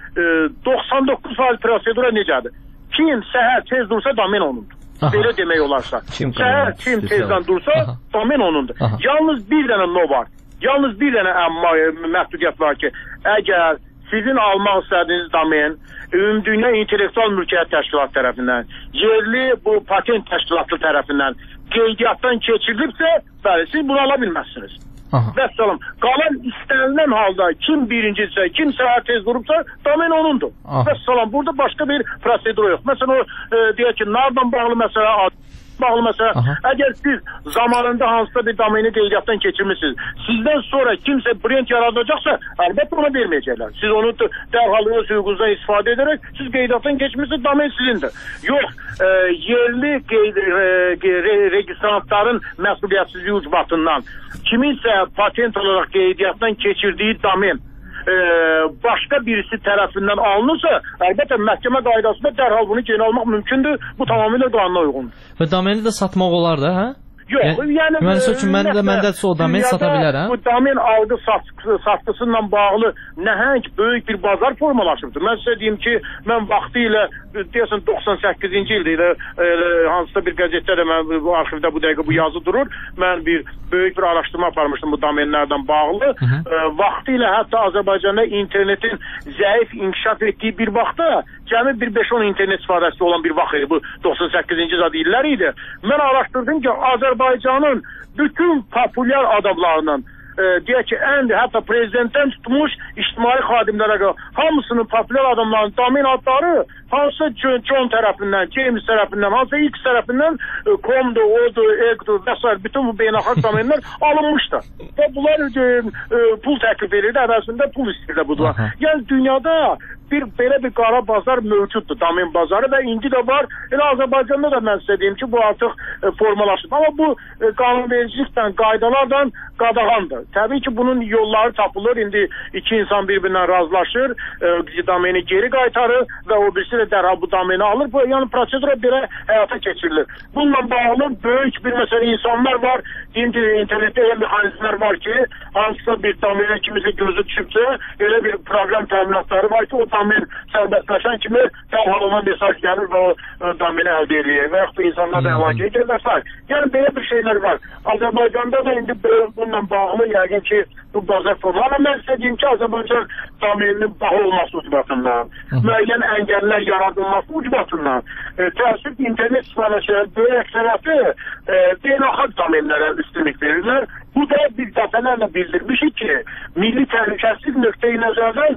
Speaker 4: 99% prosedura necədir? Kim səhər tez dursa domen onundur. Belə demək olarsa. Səhər kim tezdən dursa domen onundur. Yalnız bir dənə no var. Yalnız bir dənə məhdudiyyət var ki, əgər sizin almaq istədiyiniz domen Ümumdünya İntellektual Mülkiyyət Təşkilatı tərəfindən, yerli bu patent təşkilatı tərəfindən qeydiyyatdan keçirilibsə, bəli, siz bunu ala bilməzsiniz. Vəssalam. Qalan istənilən halda kim birincisə, kim səhər tez durubsa, domen onundur. Vəssalam. Burada başqa bir prosedur yox. Məsələn, o deyək ki, nardan bağlı məsələ bağlı məsələ, əgər siz zamanında hansısa bir domeni qeydiyyatdan keçirmişsiniz, sizdən sonra kimsə brend yaradacaqsa, əlbəttə ona verməyəcəklər. Siz onu dərhal öz hüququnuzdan istifadə edərək, siz qeydiyyatdan keçmişsiniz, domen sizindir. Yox, yerli registrantların məsuliyyətsizliyi ucbatından kiminsə patent olaraq qeydiyyatdan keçirdiyi domen başqa birisi tərəfindən alınırsa, əlbəttə məhkəmə qaydasında dərhal bunu geri almaq mümkündür. Bu tamamilə qanuna uyğundur.
Speaker 2: Və domeni də satmaq olar da, hə?
Speaker 4: Yox, yəni
Speaker 2: məndə o domen sata bilər, hə?
Speaker 4: Bu domen algı satqısıyla bağlı nəhəng böyük bir bazar formalaşıbdır. Mən sizə deyim ki, mən vaxtı ilə deyəsən 98-ci ildə ilə hansısa bir qəzetdə də mən bu arxivdə bu dəqiqə bu yazı durur. Mən böyük bir araşdırma aparmışdım bu domenlərdən bağlı. Vaxtı ilə hətta Azərbaycanda internetin zəif inkişaf etdiyi bir vaxtda cəmi bir 5-10 internet istifadəçisi olan bir vaxt idi. Bu 98-ci illər idi. Mən araşdırdım ki, Azərbaycanın bütün populyar adamlarının deyək ki, hətta prezidentdən tutmuş ictimai xadimlərə hamısının populyar adamlarının domen adları hansısa John tərəfindən, James tərəfindən, hansısa X tərəfindən Com'dur, O'dur, Eg'dur və s. bütün bu beynəlxalq domenlər alınmışdı. Və bunlar pul təklif edirdi, əvəzində pul istəyirdi budur. Yəni dünyada belə bir qara bazar mövcuddur, domen bazarı və indi də var. Elə Azərbaycanda da mən sizə deyim ki, bu artıq formalaşıb. Amma bu qanunvericilikdən, qaydalardan qadağandır. Təbii ki, bunun yolları tapılır. İndi iki insan bir-birindən razılaşır, domeni geri qaytarır və o birisi də dərhal bu domeni alır. Bu, yəni prosedura belə həyata keçirilir. Bununla bağlı böyük bir məsələ insanlar var. Deyim ki, internetdə elə mexanizmlər var ki, hansısa bir domeni kimisə gözü düşübsə, elə bir proqram təminatları var ki, o domen sərbəstləşən kimi dərhal ona mesaj gəlir və o domeni əldə edir. Və yaxud da insanlar da əvacı edir və s. Yəni belə bir şeylər var. Azərbaycanda da indi bununla bağlı yəqin ki, bu bazar formu. Amma mən sizə deyim ki, Azərbaycan domeninin baha olması ucbatından, müəyyən əngəllər yaradılması ucbatından, təəssüf internet istifadəçilərin böyük əksəriyyəti beynəlxalq domenlərə üstünlük verirlər. Bu da bir dəfələrlə bildirmişik ki, milli təhlükəsizlik nöqteyi nəzərdən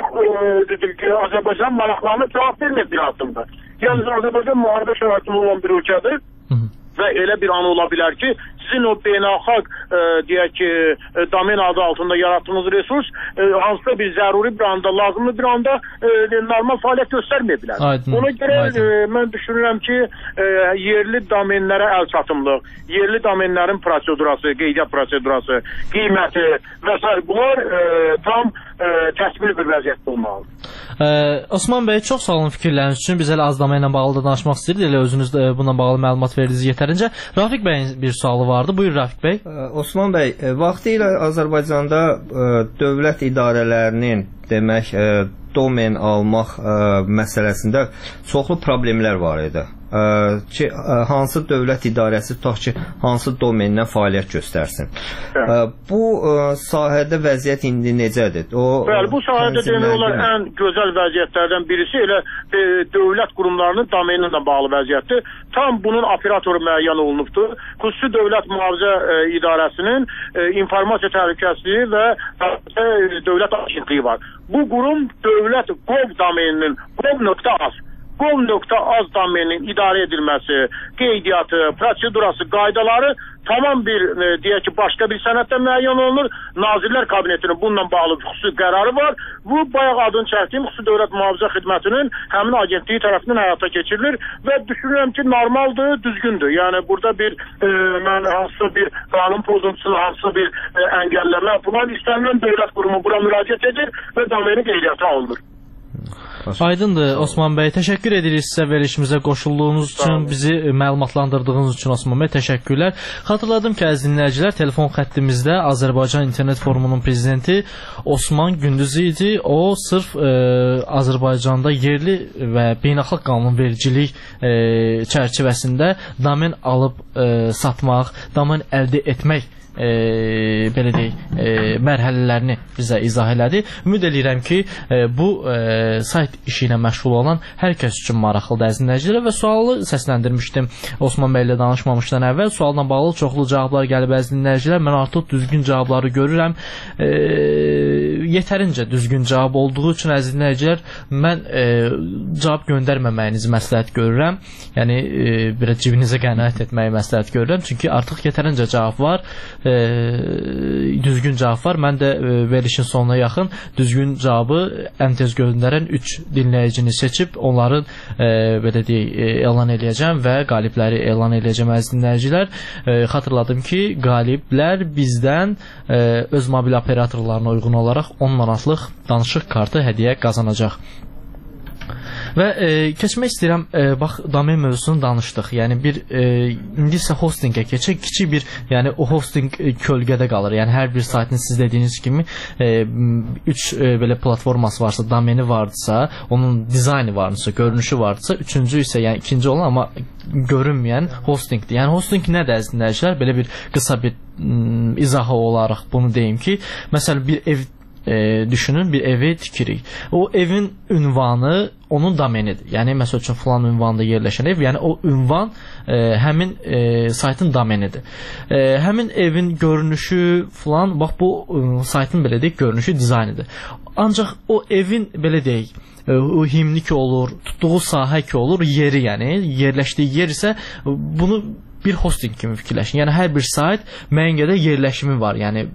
Speaker 4: çox Azərbaycan maraqlarına cavab vermir bir addımda. Yəni Azərbaycan müharibə şəraitində olan bir ölkədir və elə bir an ola bilər ki, sizin o beynəlxalq deyək ki, domen adı altında yaratdığınız resurs hansısa bir zəruri bir anda, lazımlı bir anda normal fəaliyyət göstərməyə bilər. Ona görə mən düşünürəm ki, yerli domenlərə əl çatımlıq, yerli domenlərin prosedurası, qeydiyyat prosedurası, qiyməti və s. bunlar tam təsvir bir vəziyyətdə olmalıdır.
Speaker 2: Osman bəy, çox sağ olun fikirləriniz üçün. Biz elə az domenlə bağlı da danışmaq istəyirdik. Elə özünüz bununla bağlı məlumat verdiniz yetərincə. Rafiq bəyin bir sualı vardı. Buyur Rafiq bəy.
Speaker 1: Osman bəy, vaxtı ilə Azərbaycanda dövlət idarələrinin demək domen almaq məsələsində çoxlu problemlər var idi. Ki, hansı dövlət idarəsi tutaq ki, hansı domendən fəaliyyət göstərsin. Bu sahədə vəziyyət indi necədir?
Speaker 4: Bəli, bu sahədə demək olar ən gözəl vəziyyətlərdən birisi elə dövlət qurumlarının domeni ilə bağlı vəziyyətdir. Tam bunun operatoru müəyyən olunubdur. Xüsusi Dövlət Mühafizə İdarəsinin informasiya təhlükəsizliyi və dövlət agentliyi var. Bu qurum dövlət gov domeninin gov.az domeninin idarə edilməsi, qeydiyyatı, prosedurası, qaydaları tamam bir deyək ki, başqa bir sənəddə müəyyən olunur. Nazirlər Kabinetinin bununla bağlı xüsusi qərarı var. Bu bayaq adını çəkdiyim Xüsusi Dövlət Mühafizə Xidmətinin həmin agentliyi tərəfindən həyata keçirilir və düşünürəm ki, normaldır, düzgündür. Yəni burada bir mən hansısa bir qanun pozuntusu, hansısa bir əngəlləmə, bunlar istənilən dövlət qurumu bura müraciət edir və domeni qeydiyyata alınır.
Speaker 2: Aydındır Osman bəy, təşəkkür edirik sizə verilişimizə qoşulduğunuz üçün, bizi məlumatlandırdığınız üçün Osman bəy, təşəkkürlər. Xatırladım ki, əziz dinləyicilər, telefon xəttimizdə Azərbaycan İnternet Forumunun prezidenti Osman Gündüzü idi. O sırf Azərbaycanda yerli və beynəlxalq qanunvericilik çərçivəsində domen alıb satmaq, domen əldə etmək belə deyək, mərhələlərini bizə izah elədi. Ümid edirəm ki, bu sayt işi ilə məşğul olan hər kəs üçün maraqlıdır əziz dinləyicilər və sualı səsləndirmişdim Osman bəy ilə danışmamışdan əvvəl. Sualla bağlı çoxlu cavablar gəlib əziz dinləyicilər. Mən artıq düzgün cavabları görürəm. Yetərincə düzgün cavab olduğu üçün əziz dinləyicilər, mən cavab göndərməməyinizi məsləhət görürəm. Yəni biraz cibinizə qənaət etməyi məsləhət görürəm. Çünki artıq yetərincə cavab var. Düzgün cavab var. Mən də verilişin sonuna yaxın düzgün cavabı ən tez göndərən 3 dinləyicini seçib onların belə deyək, elan eləyəcəm və qalibləri elan eləyəcəm əziz dinləyicilər. Xatırladım ki, qaliblər bizdən öz mobil operatorlarına uyğun olaraq 10 manatlıq danışıq kartı hədiyyə qazanacaq. Və keçmək istəyirəm, bax, domen mövzusunu danışdıq. Yəni indi isə hostingə keçək. Kiçik bir, yəni o hosting kölgədə qalır. Yəni hər bir saytın siz dediyiniz kimi 3 belə platforması varsa, domeni vardısa, onun dizaynı varsa, görünüşü vardısa, üçüncü isə, yəni ikinci olan amma görünməyən hostingdir. Yəni hosting nədir əziz dinləyicilər? Belə bir qısa bir izahı olaraq bunu deyim ki, məsələn bir ev düşünün, bir evi tikirik. O evin ünvanı onun domenidir. Yəni məsəl üçün filan ünvanda yerləşən ev, yəni o ünvan həmin saytın domenidir. Həmin evin görünüşü filan, bax bu saytın belə deyək, görünüşü, dizaynıdır. Ancaq o evin belə deyək, o himni ki olur, tutduğu sahə ki olur, yeri, yəni yerləşdiyi yer isə bunu bir hosting kimi fikirləşin. Yəni hər bir sayt müəyyən qədər yerləşimi var. Yəni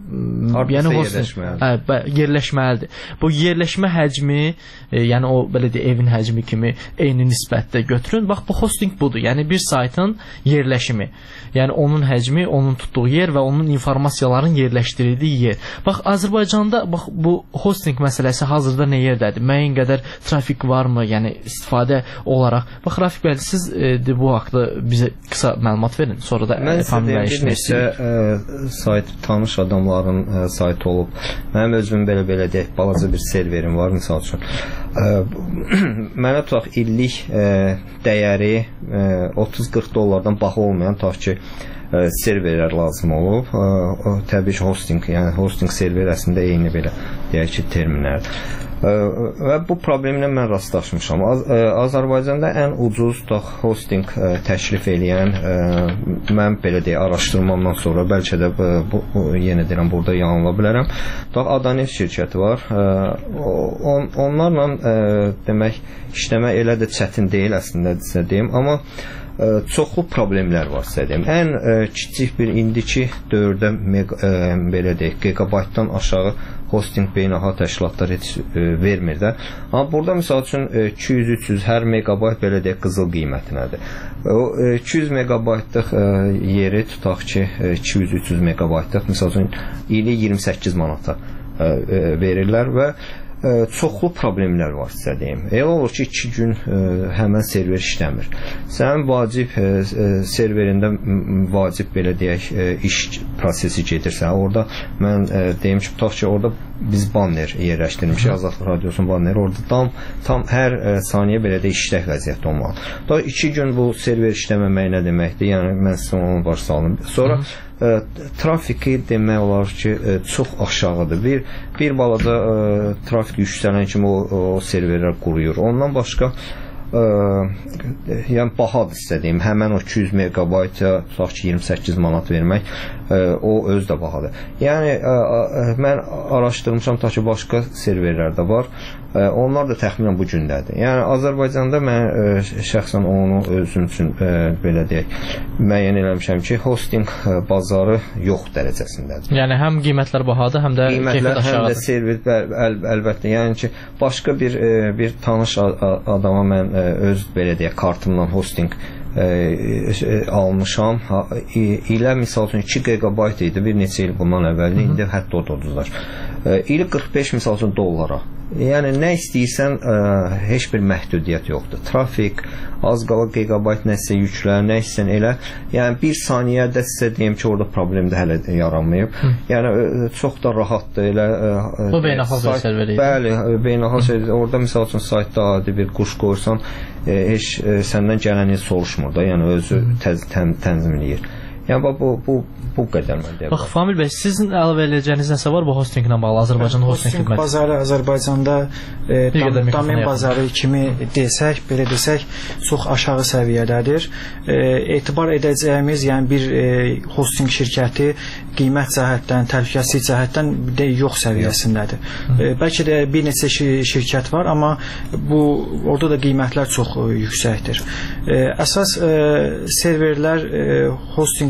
Speaker 2: yerləşməlidir. Bu yerləşmə həcmi, yəni o belə deyək evin həcmi kimi eyni nisbətdə götürün. Bax bu hosting budur. Yəni bir saytın yerləşimi. Yəni onun həcmi, onun tutduğu yer və onun informasiyaların yerləşdirildiyi yer. Bax Azərbaycanda bax bu hosting məsələsi hazırda nə yerdədir? Müəyyən qədər trafik varmı? Yəni istifadə olaraq. Bax Rafiq bəy, siz bu haqqda bizə qısa məlumat verin. Sonra da
Speaker 1: bir neçə sayt, tanış adamların saytı olub. Mənim özümün belə deyək, balaca bir serverim var, misal üçün. Mənə tutaq illik dəyəri 30-40 dollardan baha olmayan tutaq ki, serverlər lazım olub. Təbii ki, hosting, yəni hosting server əslində eyni belə deyək ki, terminlərdir. Və bu problemlə mən rastlaşmışam. Azərbaycanda ən ucuz hosting təklif eləyən, mən belə deyək, araşdırmamdan sonra bəlkə də yenə deyirəm, burada yanıla bilərəm. Adanet şirkəti var. Onlarla demək, işləmək elə də çətin deyil əslində deyim, amma çoxlu problemlər var sizə deyim. Ən kiçik bir indiki dövrdə belə deyək, gigabaytdan aşağı hosting beynəlxalq təşkilatlar heç vermir də. Amma burada misal üçün 200-300 hər megabayt belə deyək qızıl qiymətinədir. O 200 megabaytlıq yeri tutaq ki 200-300 megabaytlıq misal üçün ili 28 manata verirlər və çoxlu problemlər var sizə deyim. Elə olur ki 2 gün həmən server işləmir. Sənin vacib serverində vacib belə deyək iş prosesi gedirsə, orada mən deyim ki, tutaq ki orada biz banner yerləşdirmişik, Azadlıq Radiosunun banneri, orada tam hər saniyə belə də işlək vəziyyətdə olmalı. Daha 2 gün bu server işləməmək nə deməkdir? Yəni mən sizə onu varsa alın. Sonra trafiki demək olar ki çox aşağıdır. Bir balaca trafik yüksələn kimi o serverlər quruyur. Ondan başqa yəni bahadır sizə deyim. Həmən o 200 megabayta tutaq ki 28 manat vermək o öz də bahadır. Yəni mən araşdırmışam, ta ki başqa serverlər də var. Onlar da təxminən bu gündədir. Yəni Azərbaycanda mən şəxsən onu özüm üçün belə deyək, müəyyən eləmişəm ki, hosting bazarı yox dərəcəsindədir.
Speaker 2: Yəni həm qiymətlər bahadır, həm də keyfiyyət aşağıdır. Həm də
Speaker 1: server əlbəttə. Yəni ki, başqa bir tanış adama mən öz belə deyək, kartımdan hosting almışam. İlə misal üçün 2 GB idi, bir neçə il bundan əvvəldə, indi hətta o da uduzlar. İli 45 misal üçün dollara. Yəni nə istəyirsən, heç bir məhdudiyyət yoxdur. Trafik, az qala gigabayt nəsə yüklər, nə istəyirsən elə. Yəni bir saniyədə sizə deyim ki, orada problem də hələ yaranmayıb. Yəni çox da rahatdır elə.
Speaker 2: Bu beynəlxalq serveri idi.
Speaker 1: Bəli, beynəlxalq serveri. Orada misal üçün saytda adi bir quş qoysan, heç səndən gələni soruşmur da, yəni özü tənzimləyir. Yəni bu qədər mən deyəm.
Speaker 2: Bax Famil bəy, sizin əlavə edəcəyiniz nəsə var bu hostinglə bağlı, Azərbaycan hosting xidməti?
Speaker 3: Hosting bazarı Azərbaycanda domen bazarı kimi desək, belə desək, çox aşağı səviyyədədir. Etibar edəcəyimiz, yəni bir hosting şirkəti qiymət cəhətdən, təhlükəsizlik cəhətdən yox səviyyəsindədir. Bəlkə də bir neçə şirkət var, amma orada da qiymətlər çox yüksəkdir. Əsas serverlər hosting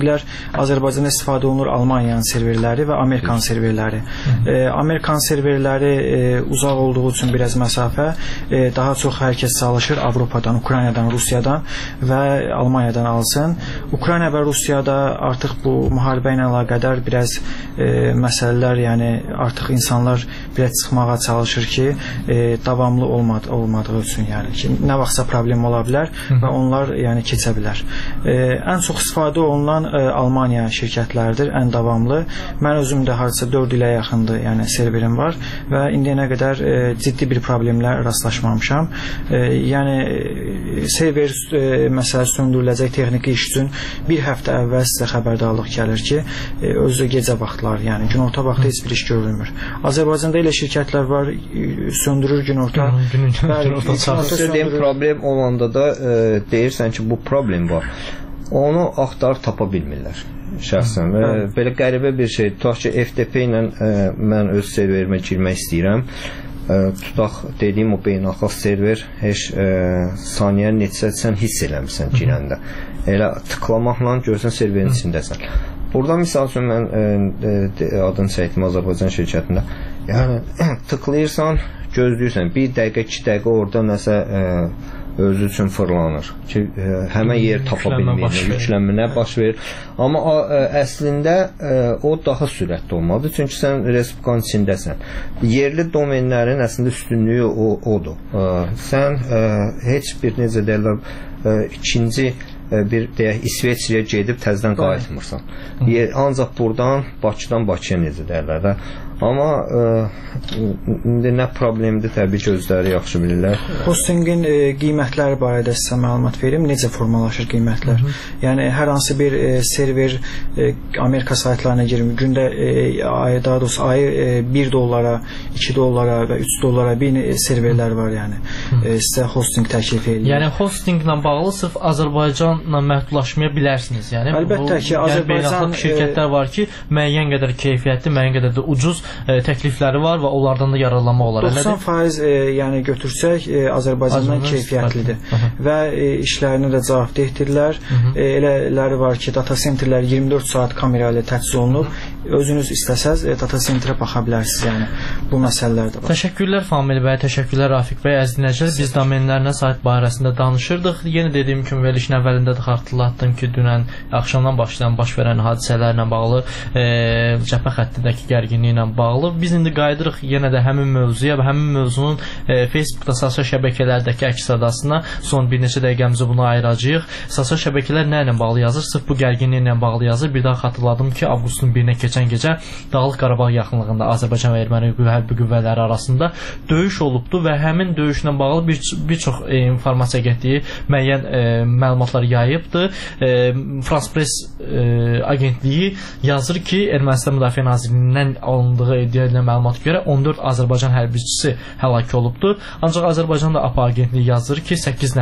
Speaker 3: hostinqlər Azərbaycanda istifadə olunur Almaniyanın serverləri və Amerikan serverləri. Amerikan serverləri uzaq olduğu üçün biraz məsafə, daha çox hər kəs çalışır Avropadan, Ukraynadan, Rusiyadan və Almaniyadan alsın. Ukrayna və Rusiyada artıq bu müharibə ilə əlaqədar biraz məsələlər, yəni artıq insanlar biraz çıxmağa çalışır ki, davamlı olmadığı üçün, yəni ki, nə vaxtsa problem ola bilər və onlar yəni keçə bilər. Ən çox istifadə olunan Almaniya şirkətləridir, ən davamlı. Mən özüm də hardasa 4 ilə yaxındır, yəni serverim var və indiyənə qədər ciddi bir problemlə rastlaşmamışam. Yəni server məsələ söndürüləcək texniki iş üçün bir həftə əvvəl sizə xəbərdarlıq gəlir ki, özü gecə vaxtlar, yəni günorta vaxtı heç bir iş görülmür. Azərbaycanda elə şirkətlər var, söndürür günorta.
Speaker 1: Problem olanda da deyirsən ki, bu problem var. Onu axtarıb tapa bilmirlər şəxsən. Belə qəribə bir şey. Tutaq ki, FTP ilə mən öz serverimə girmək istəyirəm. Tutaq, dediyim o beynəlxalq server heç saniyə neçə sən hiss eləmirsən girəndə. Elə tıklamaqla görsən serverin içindəsən. Burada misal üçün mən adını çəkdim Azərbaycan şirkətində. Yəni tıklayırsan, gözləyirsən 1 dəqiqə, 2 dəqiqə orada nəsə özü üçün fırlanır ki, həmən yer tapa bilmir, yüklənmə baş verir. Amma əslində o daha sürətli olmalıdır, çünki sən respublikanın içindəsən. Yerli domenlərin əslində üstünlüyü odur. Sən heç bir, necə deyirlər, ikinci bir deyək İsveçrəyə gedib təzədən qayıtmırsan. Ancaq buradan Bakıdan Bakıya necə deyirlər də. Amma indi nə problemdir, təbii ki, özləri yaxşı bilirlər.
Speaker 3: Hostingin qiymətləri barədə sizə məlumat verim. Necə formalaşır qiymətlər? Yəni hər hansı bir server Amerika saytlarına girir. Gündə daha doğrusu ayı $1, $2 və $3 bir serverlər var, yəni. Sizə hosting təklif edir.
Speaker 2: Yəni hostinglə bağlı sırf Azərbaycanla məhdudlaşmaya bilərsiniz. Yəni
Speaker 3: əlbəttə ki,
Speaker 2: Azərbaycan şirkətlər var ki, müəyyən qədər keyfiyyətli, müəyyən qədər də ucuz təklifləri var və onlardan da yararlanmaq olar.
Speaker 3: 90% yəni götürsək Azərbaycandan keyfiyyətlidir və işlərini də cavabdehdirlər. Elələri var ki, data centerlər 24 saat kamera ilə təchiz olunub. Özünüz istəsəz data centerə baxa bilərsiniz, yəni bu məsələlər də var.
Speaker 2: Təşəkkürlər Famil bəy, təşəkkürlər Rafiq bəy. Əziz dinləyicilər, biz domenlərlə sayt barəsində danışırdıq. Yenə dediyim kimi verilişin əvvəlində də xatırlatdım ki, dünən axşamdan başlayan baş verən hadisələrlə bağlı, cəbhə xəttindəki gərginliklə bağlı biz indi qayıdırıq yenə də həmin mövzuya və həmin mövzunun Facebookda, sosial şəbəkələrdəki əks-sədasına son bir neçə dəqiqəmizi buna ayıracağıq. Sosial şəbəkələr nə ilə bağlı yazır? Sırf bu gərginliklə bağlı yazır. Bir daha xatırladım ki, avqustun 1-nə keçən gecə Dağlıq Qarabağ yaxınlığında Azərbaycan və Erməni hərbi qüvvələri arasında döyüş olubdu və həmin döyüşlə bağlı bir çox informasiya getdiyi müəyyən məlumatlar yayıbdı. France Press agentliyi yazır ki, Ermənistan Müdafiə Nazirliyindən alındığı iddialarına məlumata görə 14 Azərbaycan hərbiçisi həlak olubdu. Ancaq Azərbaycan da APA agentliyi yazır ki, 8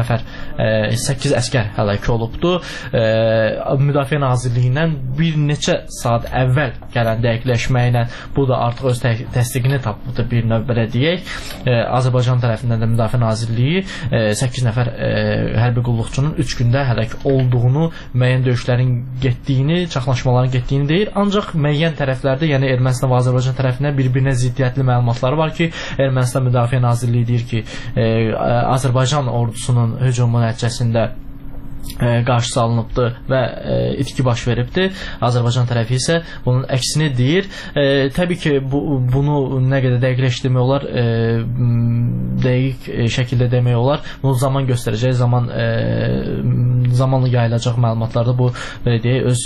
Speaker 2: əskər həlak olubdu. Müdafiə Nazirliyindən bir neçə saat əvvəl gələn dəqiqləşməklə bu da artıq öz təsdiqini tapıbdı bir növ belə deyək. Azərbaycan tərəfindən də Müdafiə Nazirliyi 8 nəfər hərbi qulluqçunun 3 gündə həlak olduğunu, müəyyən döyüşlərin getdiyini, çaxnaşmaların getdiyini deyir. Ancaq müəyyən tərəflərdə, yəni Ermənistan və Azərbaycan tərəfindən bir-birinə ziddiyyətli məlumatları var ki, Ermənistan Müdafiə Nazirliyi deyir ki, Azərbaycan ordusunun hücumu nəticəsində qarşısı alınıbdı və itki baş veribdi. Azərbaycan tərəfi isə bunun əksini deyir. Təbii ki, bunu nə qədər dəqiqləşdirmək olar, dəqiq şəkildə demək olar. Bunu zaman göstərəcək, zamanla yayılacaq məlumatlarda bu deyək, öz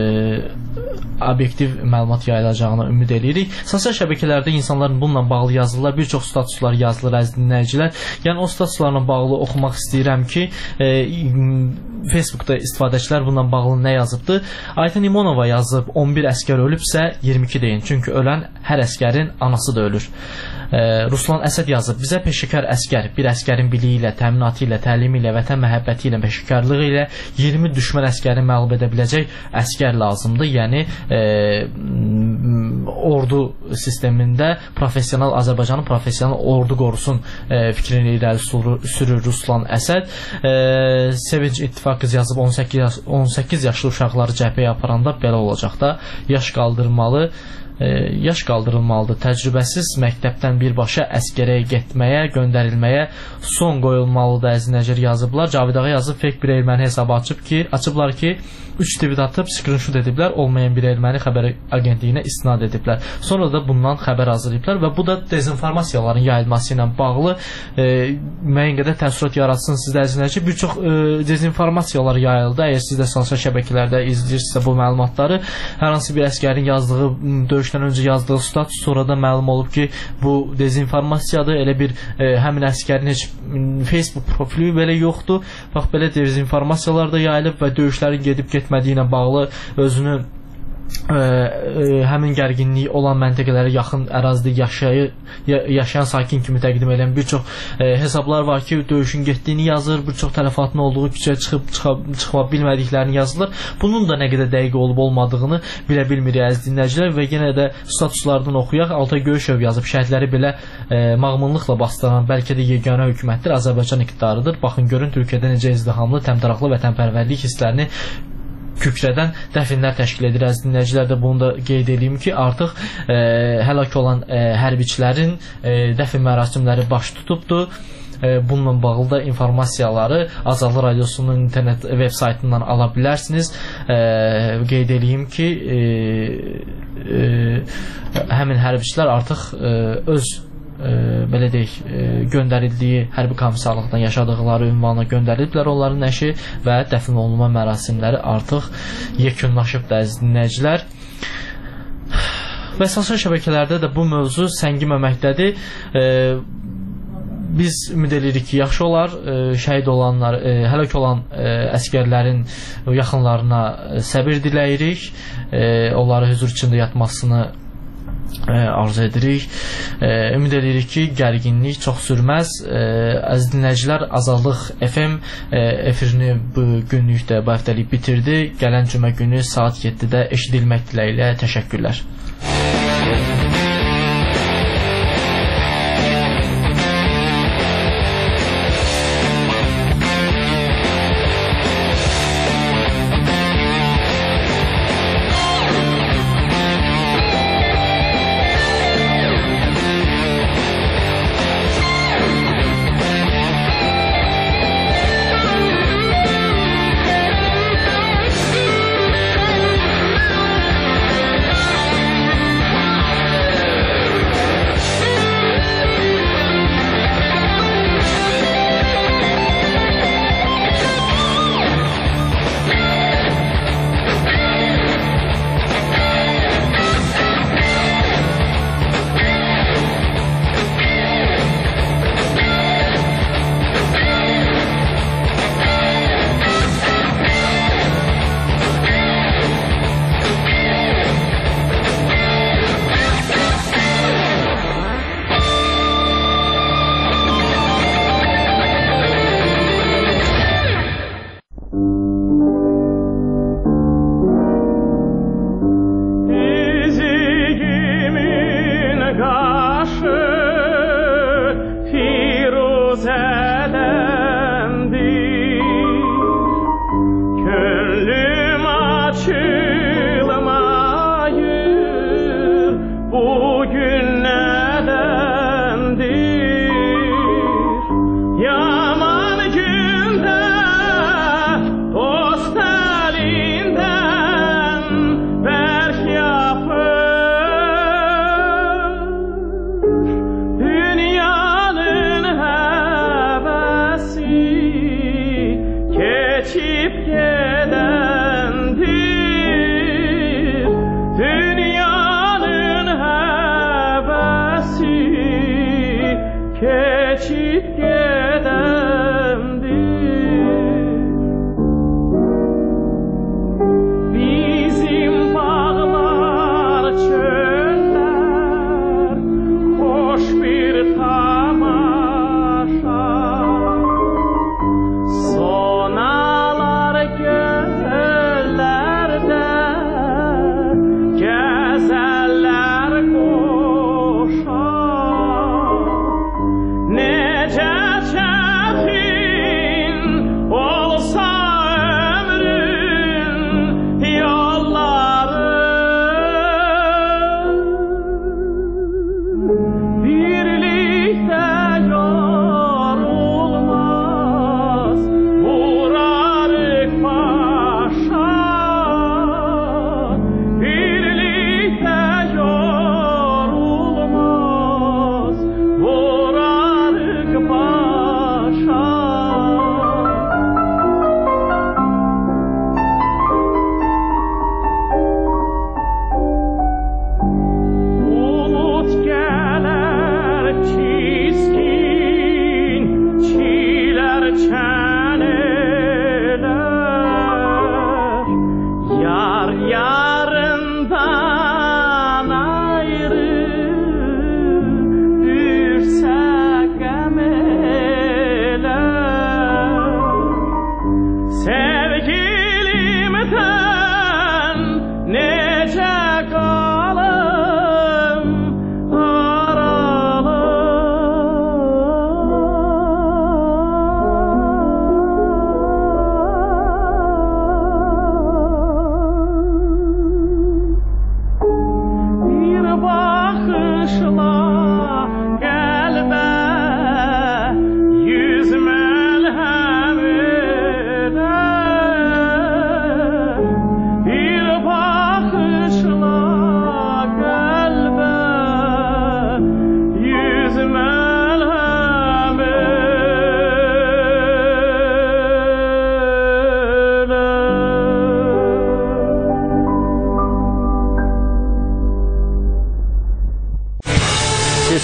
Speaker 2: obyektiv məlumat yayılacağını ümid edirik. Sosial şəbəkələrdə insanların bununla bağlı yazılırlar, bir çox statuslar yazılır, əziz dinləyicilər. Yəni o statuslarla bağlı oxumaq istəyirəm ki, Facebookda istifadəçilər bununla bağlı nə yazıbdı? Ayten İmonova yazıb, 11 əskər ölübsə 22 deyin, çünki ölən hər əskərin anası da ölür. Ruslan Əsəd yazıb, bizə peşəkar əskər, bir əskərin biliyi ilə, təminatı ilə, təlimi ilə, vətən məhəbbəti ilə, peşəkarlığı ilə 20 düşmən əskərini məğlub edə biləcək əskər lazımdır. Yəni ordu sistemində Azərbaycanın professional ordu qorusun fikrini irəli sürür Ruslan Əsəd. Sevinç İttifaqı yazıb 18 yaşlı uşaqları cəbhəyə aparanda belə olacaq da, yaş qaldırılmalıdır. Təcrübəsiz məktəbdən birbaşa əskərəyə getməyə, göndərilməyə son qoyulmalıdır əzinəcər yazıblar. Cavidağa yazıb fake bir erməni hesabı açıblar ki 3 tweet atıb screenshot ediblər, olmayan bir erməni xəbər agentliyinə istinad ediblər. Sonra da bundan xəbər hazırlayıblar və bu da dezinformasiyaların yayılması ilə bağlı müəyyən qədər təəssürat yaratsın sizdə əzinəcər. Bir çox dezinformasiyalar yayıldı. Əgər siz də sosial şəbəkələrdə izləyirsinizsə bu məlumatları, hər hansı bir əskərin yazdığı, döyüşdən öncə yazdığı status sonra da məlum olub ki, bu dezinformasiyadır. Elə bir həmin əskərin heç Facebook profili belə yoxdur. Bax, belə dezinformasiyalar da yayılıb və döyüşlərin gedib getmədiyi ilə bağlı özünü həmin gərginliyi olan məntəqələrə yaxın ərazidə yaşayan sakin kimi təqdim edən bir çox hesablar var ki, döyüşün getdiyini yazır, bir çox tələfatın olduğu küçəyə çıxa bilmədiklərini yazılır. Bunun da nə qədər dəqiq olub olmadığını bilə bilmirik əziz dinləyicilər və yenə də statuslardan oxuyaq. Altay Göyüşev yazıb, şəhidləri belə mağmunluqla bastıran bəlkə də yeganə hökumətdir Azərbaycan iqtidarıdır. Baxın görün Türkiyədə necə izdihamlı, təmtəraqlı vətənpərvərlik hisslərini kükrədən dəfinlər təşkil edir. Əziz dinləyicilər də bunu da qeyd edeyim ki, artıq həlak olan hərbiçilərin dəfn mərasimləri baş tutubdur. Bununla bağlı da informasiyaları Azadlı Radiosunun internet web saytından ala bilərsiniz. Qeyd edeyim ki, həmin hərbiçilər artıq öz belə deyək, göndərildiyi hərbi komissarlıqdan yaşadıqları ünvana göndəriliblər onların nəşi və dəfn olunma mərasimləri artıq yekunlaşıbdır əziz dinləyicilər. Və sosial şəbəkələrdə də bu mövzu səngiməməkdədir. Biz ümid edirik ki, yaxşı olar. Şəhid olanlar, həlak olan əskərlərin yaxınlarına səbir diləyirik. Onları hüzur içində yatmasını arzu edirik. Ümid edirik ki, gərginlik çox sürməz. Əziz dinləyicilər, Azadlıq FM efirini bu günlük də bu həftəlik bitirdi. Gələn cümə günü saat 7-də eşidilmək diləyilə təşəkkürlər.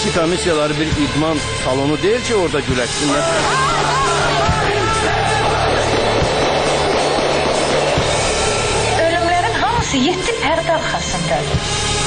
Speaker 5: seçki komissiyaları bir idman salonu deyil ki, orada güləşsinlər.
Speaker 6: Ölümlərin hamısı 7 pərdə arxasındadır.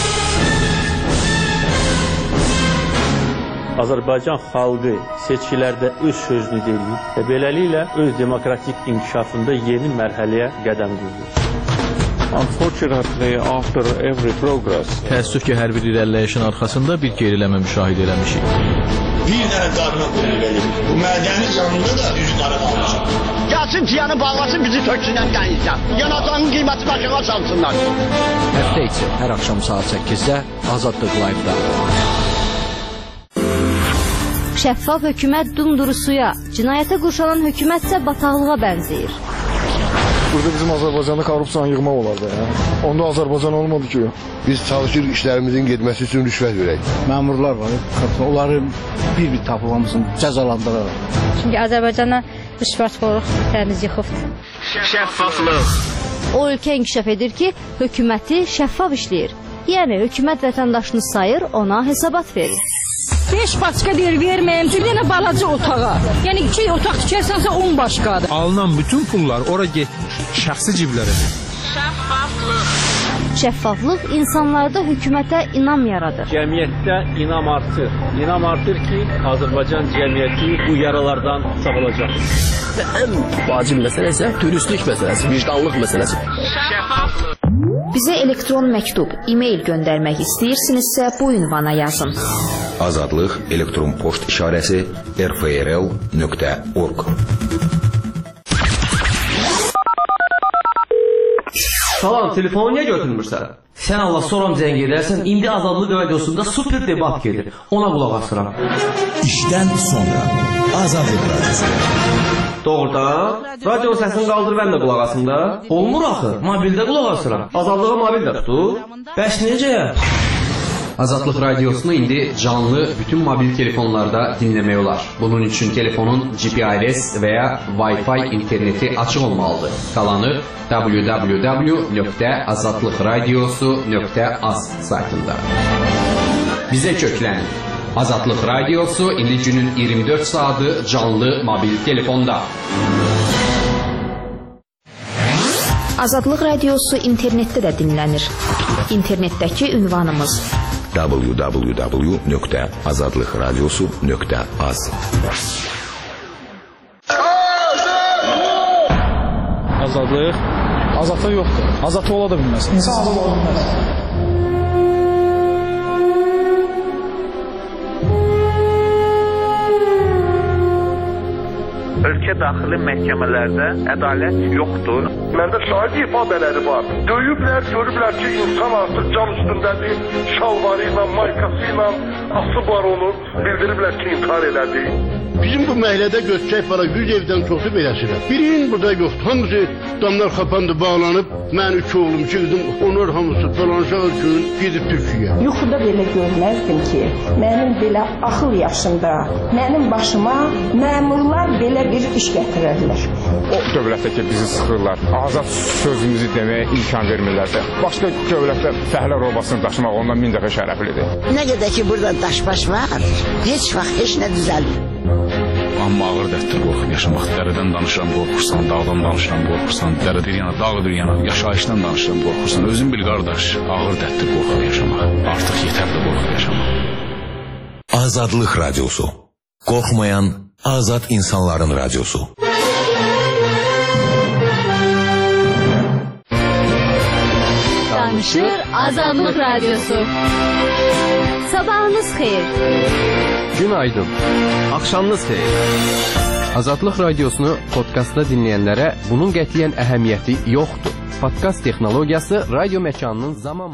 Speaker 7: Azərbaycan xalqı seçkilərdə öz sözünü deyir və beləliklə öz demokratik inkişafında yeni mərhələyə qədəm qoyur.
Speaker 8: Unfortunately, after every progress,
Speaker 9: təəssüf ki, hər bir irəliləyişin arxasında bir geriləmə müşahidə eləmişik.
Speaker 10: Bir dənə qarına qulluq bu mədəni canında da üz qara qalmışıq. Gəlsin tiyanı bağlasın, bizi töksünən dənizdən. Yanacağın qiyməti başına çalsınlar.
Speaker 11: Həftə içi hər axşam saat 8-də Azadlıq Live-da.
Speaker 12: Şəffaf hökumət dumdurusuya, cinayətə qurşanan hökumətsə bataqlığa bənzəyir.
Speaker 13: Burada bizim Azərbaycanda korrupsiyanı yığmaq olardı. Onda Azərbaycan olmadı ki.
Speaker 14: Biz çalışırıq işlərimizin getməsi üçün rüşvət verək.
Speaker 15: Məmurlar var, onları bir-bir tapılmasın, cəzalandıraraq.
Speaker 16: Çünki Azərbaycana rüşvətxorluq təmiz yıxıbdır.
Speaker 17: Şəffaflıq.
Speaker 12: O ölkə inkişaf edir ki, hökuməti şəffaf işləyir. Yəni hökumət vətəndaşını sayır, ona hesabat verir.
Speaker 18: 5 başqa deyir verməyim, bir dənə balaca otağa. Yəni 2 otaq tikərsənsə 10 başqadır.
Speaker 19: Alınan bütün pullar ora getmiş, şəxsi ciblərə.
Speaker 12: Şəffaflıq. Şəffaflıq insanlarda hökumətə inam yaradır.
Speaker 7: Cəmiyyətdə inam artır. İnam artır ki, Azərbaycan cəmiyyəti bu yaralardan sağolacaq.
Speaker 11: Ən vacib məsələ isə dürüstlük məsələsi, vicdanlıq məsələsi.
Speaker 12: Şəffaflıq. Bizə elektron məktub, e-mail göndərmək istəyirsinizsə bu ünvana yazın.
Speaker 20: Azadlıq elektron poçt işarəsi rfrl.org.
Speaker 21: Salam, telefonu niyə götürmürsən? Sən Allah soram zəng edərsən, indi Azadlıq radiosunda super debat gedir. Ona qulaq asıram.
Speaker 22: İşdən sonra Azadlıq radiosu.
Speaker 21: Doğrudan, radionun səsini qaldır, mən də qulaq asım da. Olmur axı, mobildə qulaq asıram. Azadlığa mobil də tutur. Bəs necə?
Speaker 23: Azadlıq radiosunu indi canlı bütün mobil telefonlarda dinləmək olar. Bunun üçün telefonun GPRS və ya Wi-Fi interneti açıq olmalıdır. Qalanı www.azadlıqradiosu.az saytında. Bizə köklənin. Azadlıq radiosu indi günün 24 saatı canlı mobil telefonda.
Speaker 12: Azadlıq radiosu internetdə də dinlənir. İnternetdəki ünvanımız
Speaker 20: www.azadlıqradiosu.az.
Speaker 3: Azadlıq? Azadlıq yoxdur. Azadlıq ola da bilməz. İnsan azad ola bilməz.
Speaker 24: Ölkə daxili məhkəmələrdə ədalət yoxdur.
Speaker 25: Məndə şahid ifadələri var. Döyüblər, görüblər ki, insan artıq cam üstündədir, şalvarı ilə, maykası ilə asıb var onu, bildiriblər ki, intihar elədi.
Speaker 10: Bizim bu məhəllədə göstərək var, 100 evdən çoxu beləsidir. Birinin burada yoxdur. Hamısı damlar qapandı, bağlanıb. Mən 3 oğlum, 2 qızım, onlar hamısı dolanışaq üçün gedib Türkiyəyə.
Speaker 26: Yuxuda belə görməzdim ki, mənim belə axıl yaşında, mənim başıma məmurlar belə bir iş gətirərlər.
Speaker 27: O dövlətdə ki, bizi sıxırlar, azad sözümüzü deməyə imkan vermirlərsə, başqa dövlətdə fəhlə robasını daşımaq ondan 1000 dəfə şərəflidir.
Speaker 28: Nə qədər ki, burada daş-baş var, heç vaxt heç nə düzəlmir.
Speaker 29: Amma ağır dərddir qorxub yaşamaq. Dərədən danışıram, qorxursan, dağdan danışıram, qorxursan, dərədir yana, dağdır yana, yaşayışdan danışıram, qorxursan. Özün bil, qardaş, ağır dərddir qorxub yaşamaq. Artıq yetərdir qorxub yaşamaq.
Speaker 22: Azadlıq radiosu. Qorxmayan azad insanların radiosu.
Speaker 12: Danışır Azadlıq radiosu. Sabahınız xeyir.
Speaker 9: Günaydın. Axşamınız xeyir. Azadlıq radiosunu podkastda dinləyənlərə bunun qətiyyən əhəmiyyəti yoxdur. Podkast texnologiyası radio məkanının zaman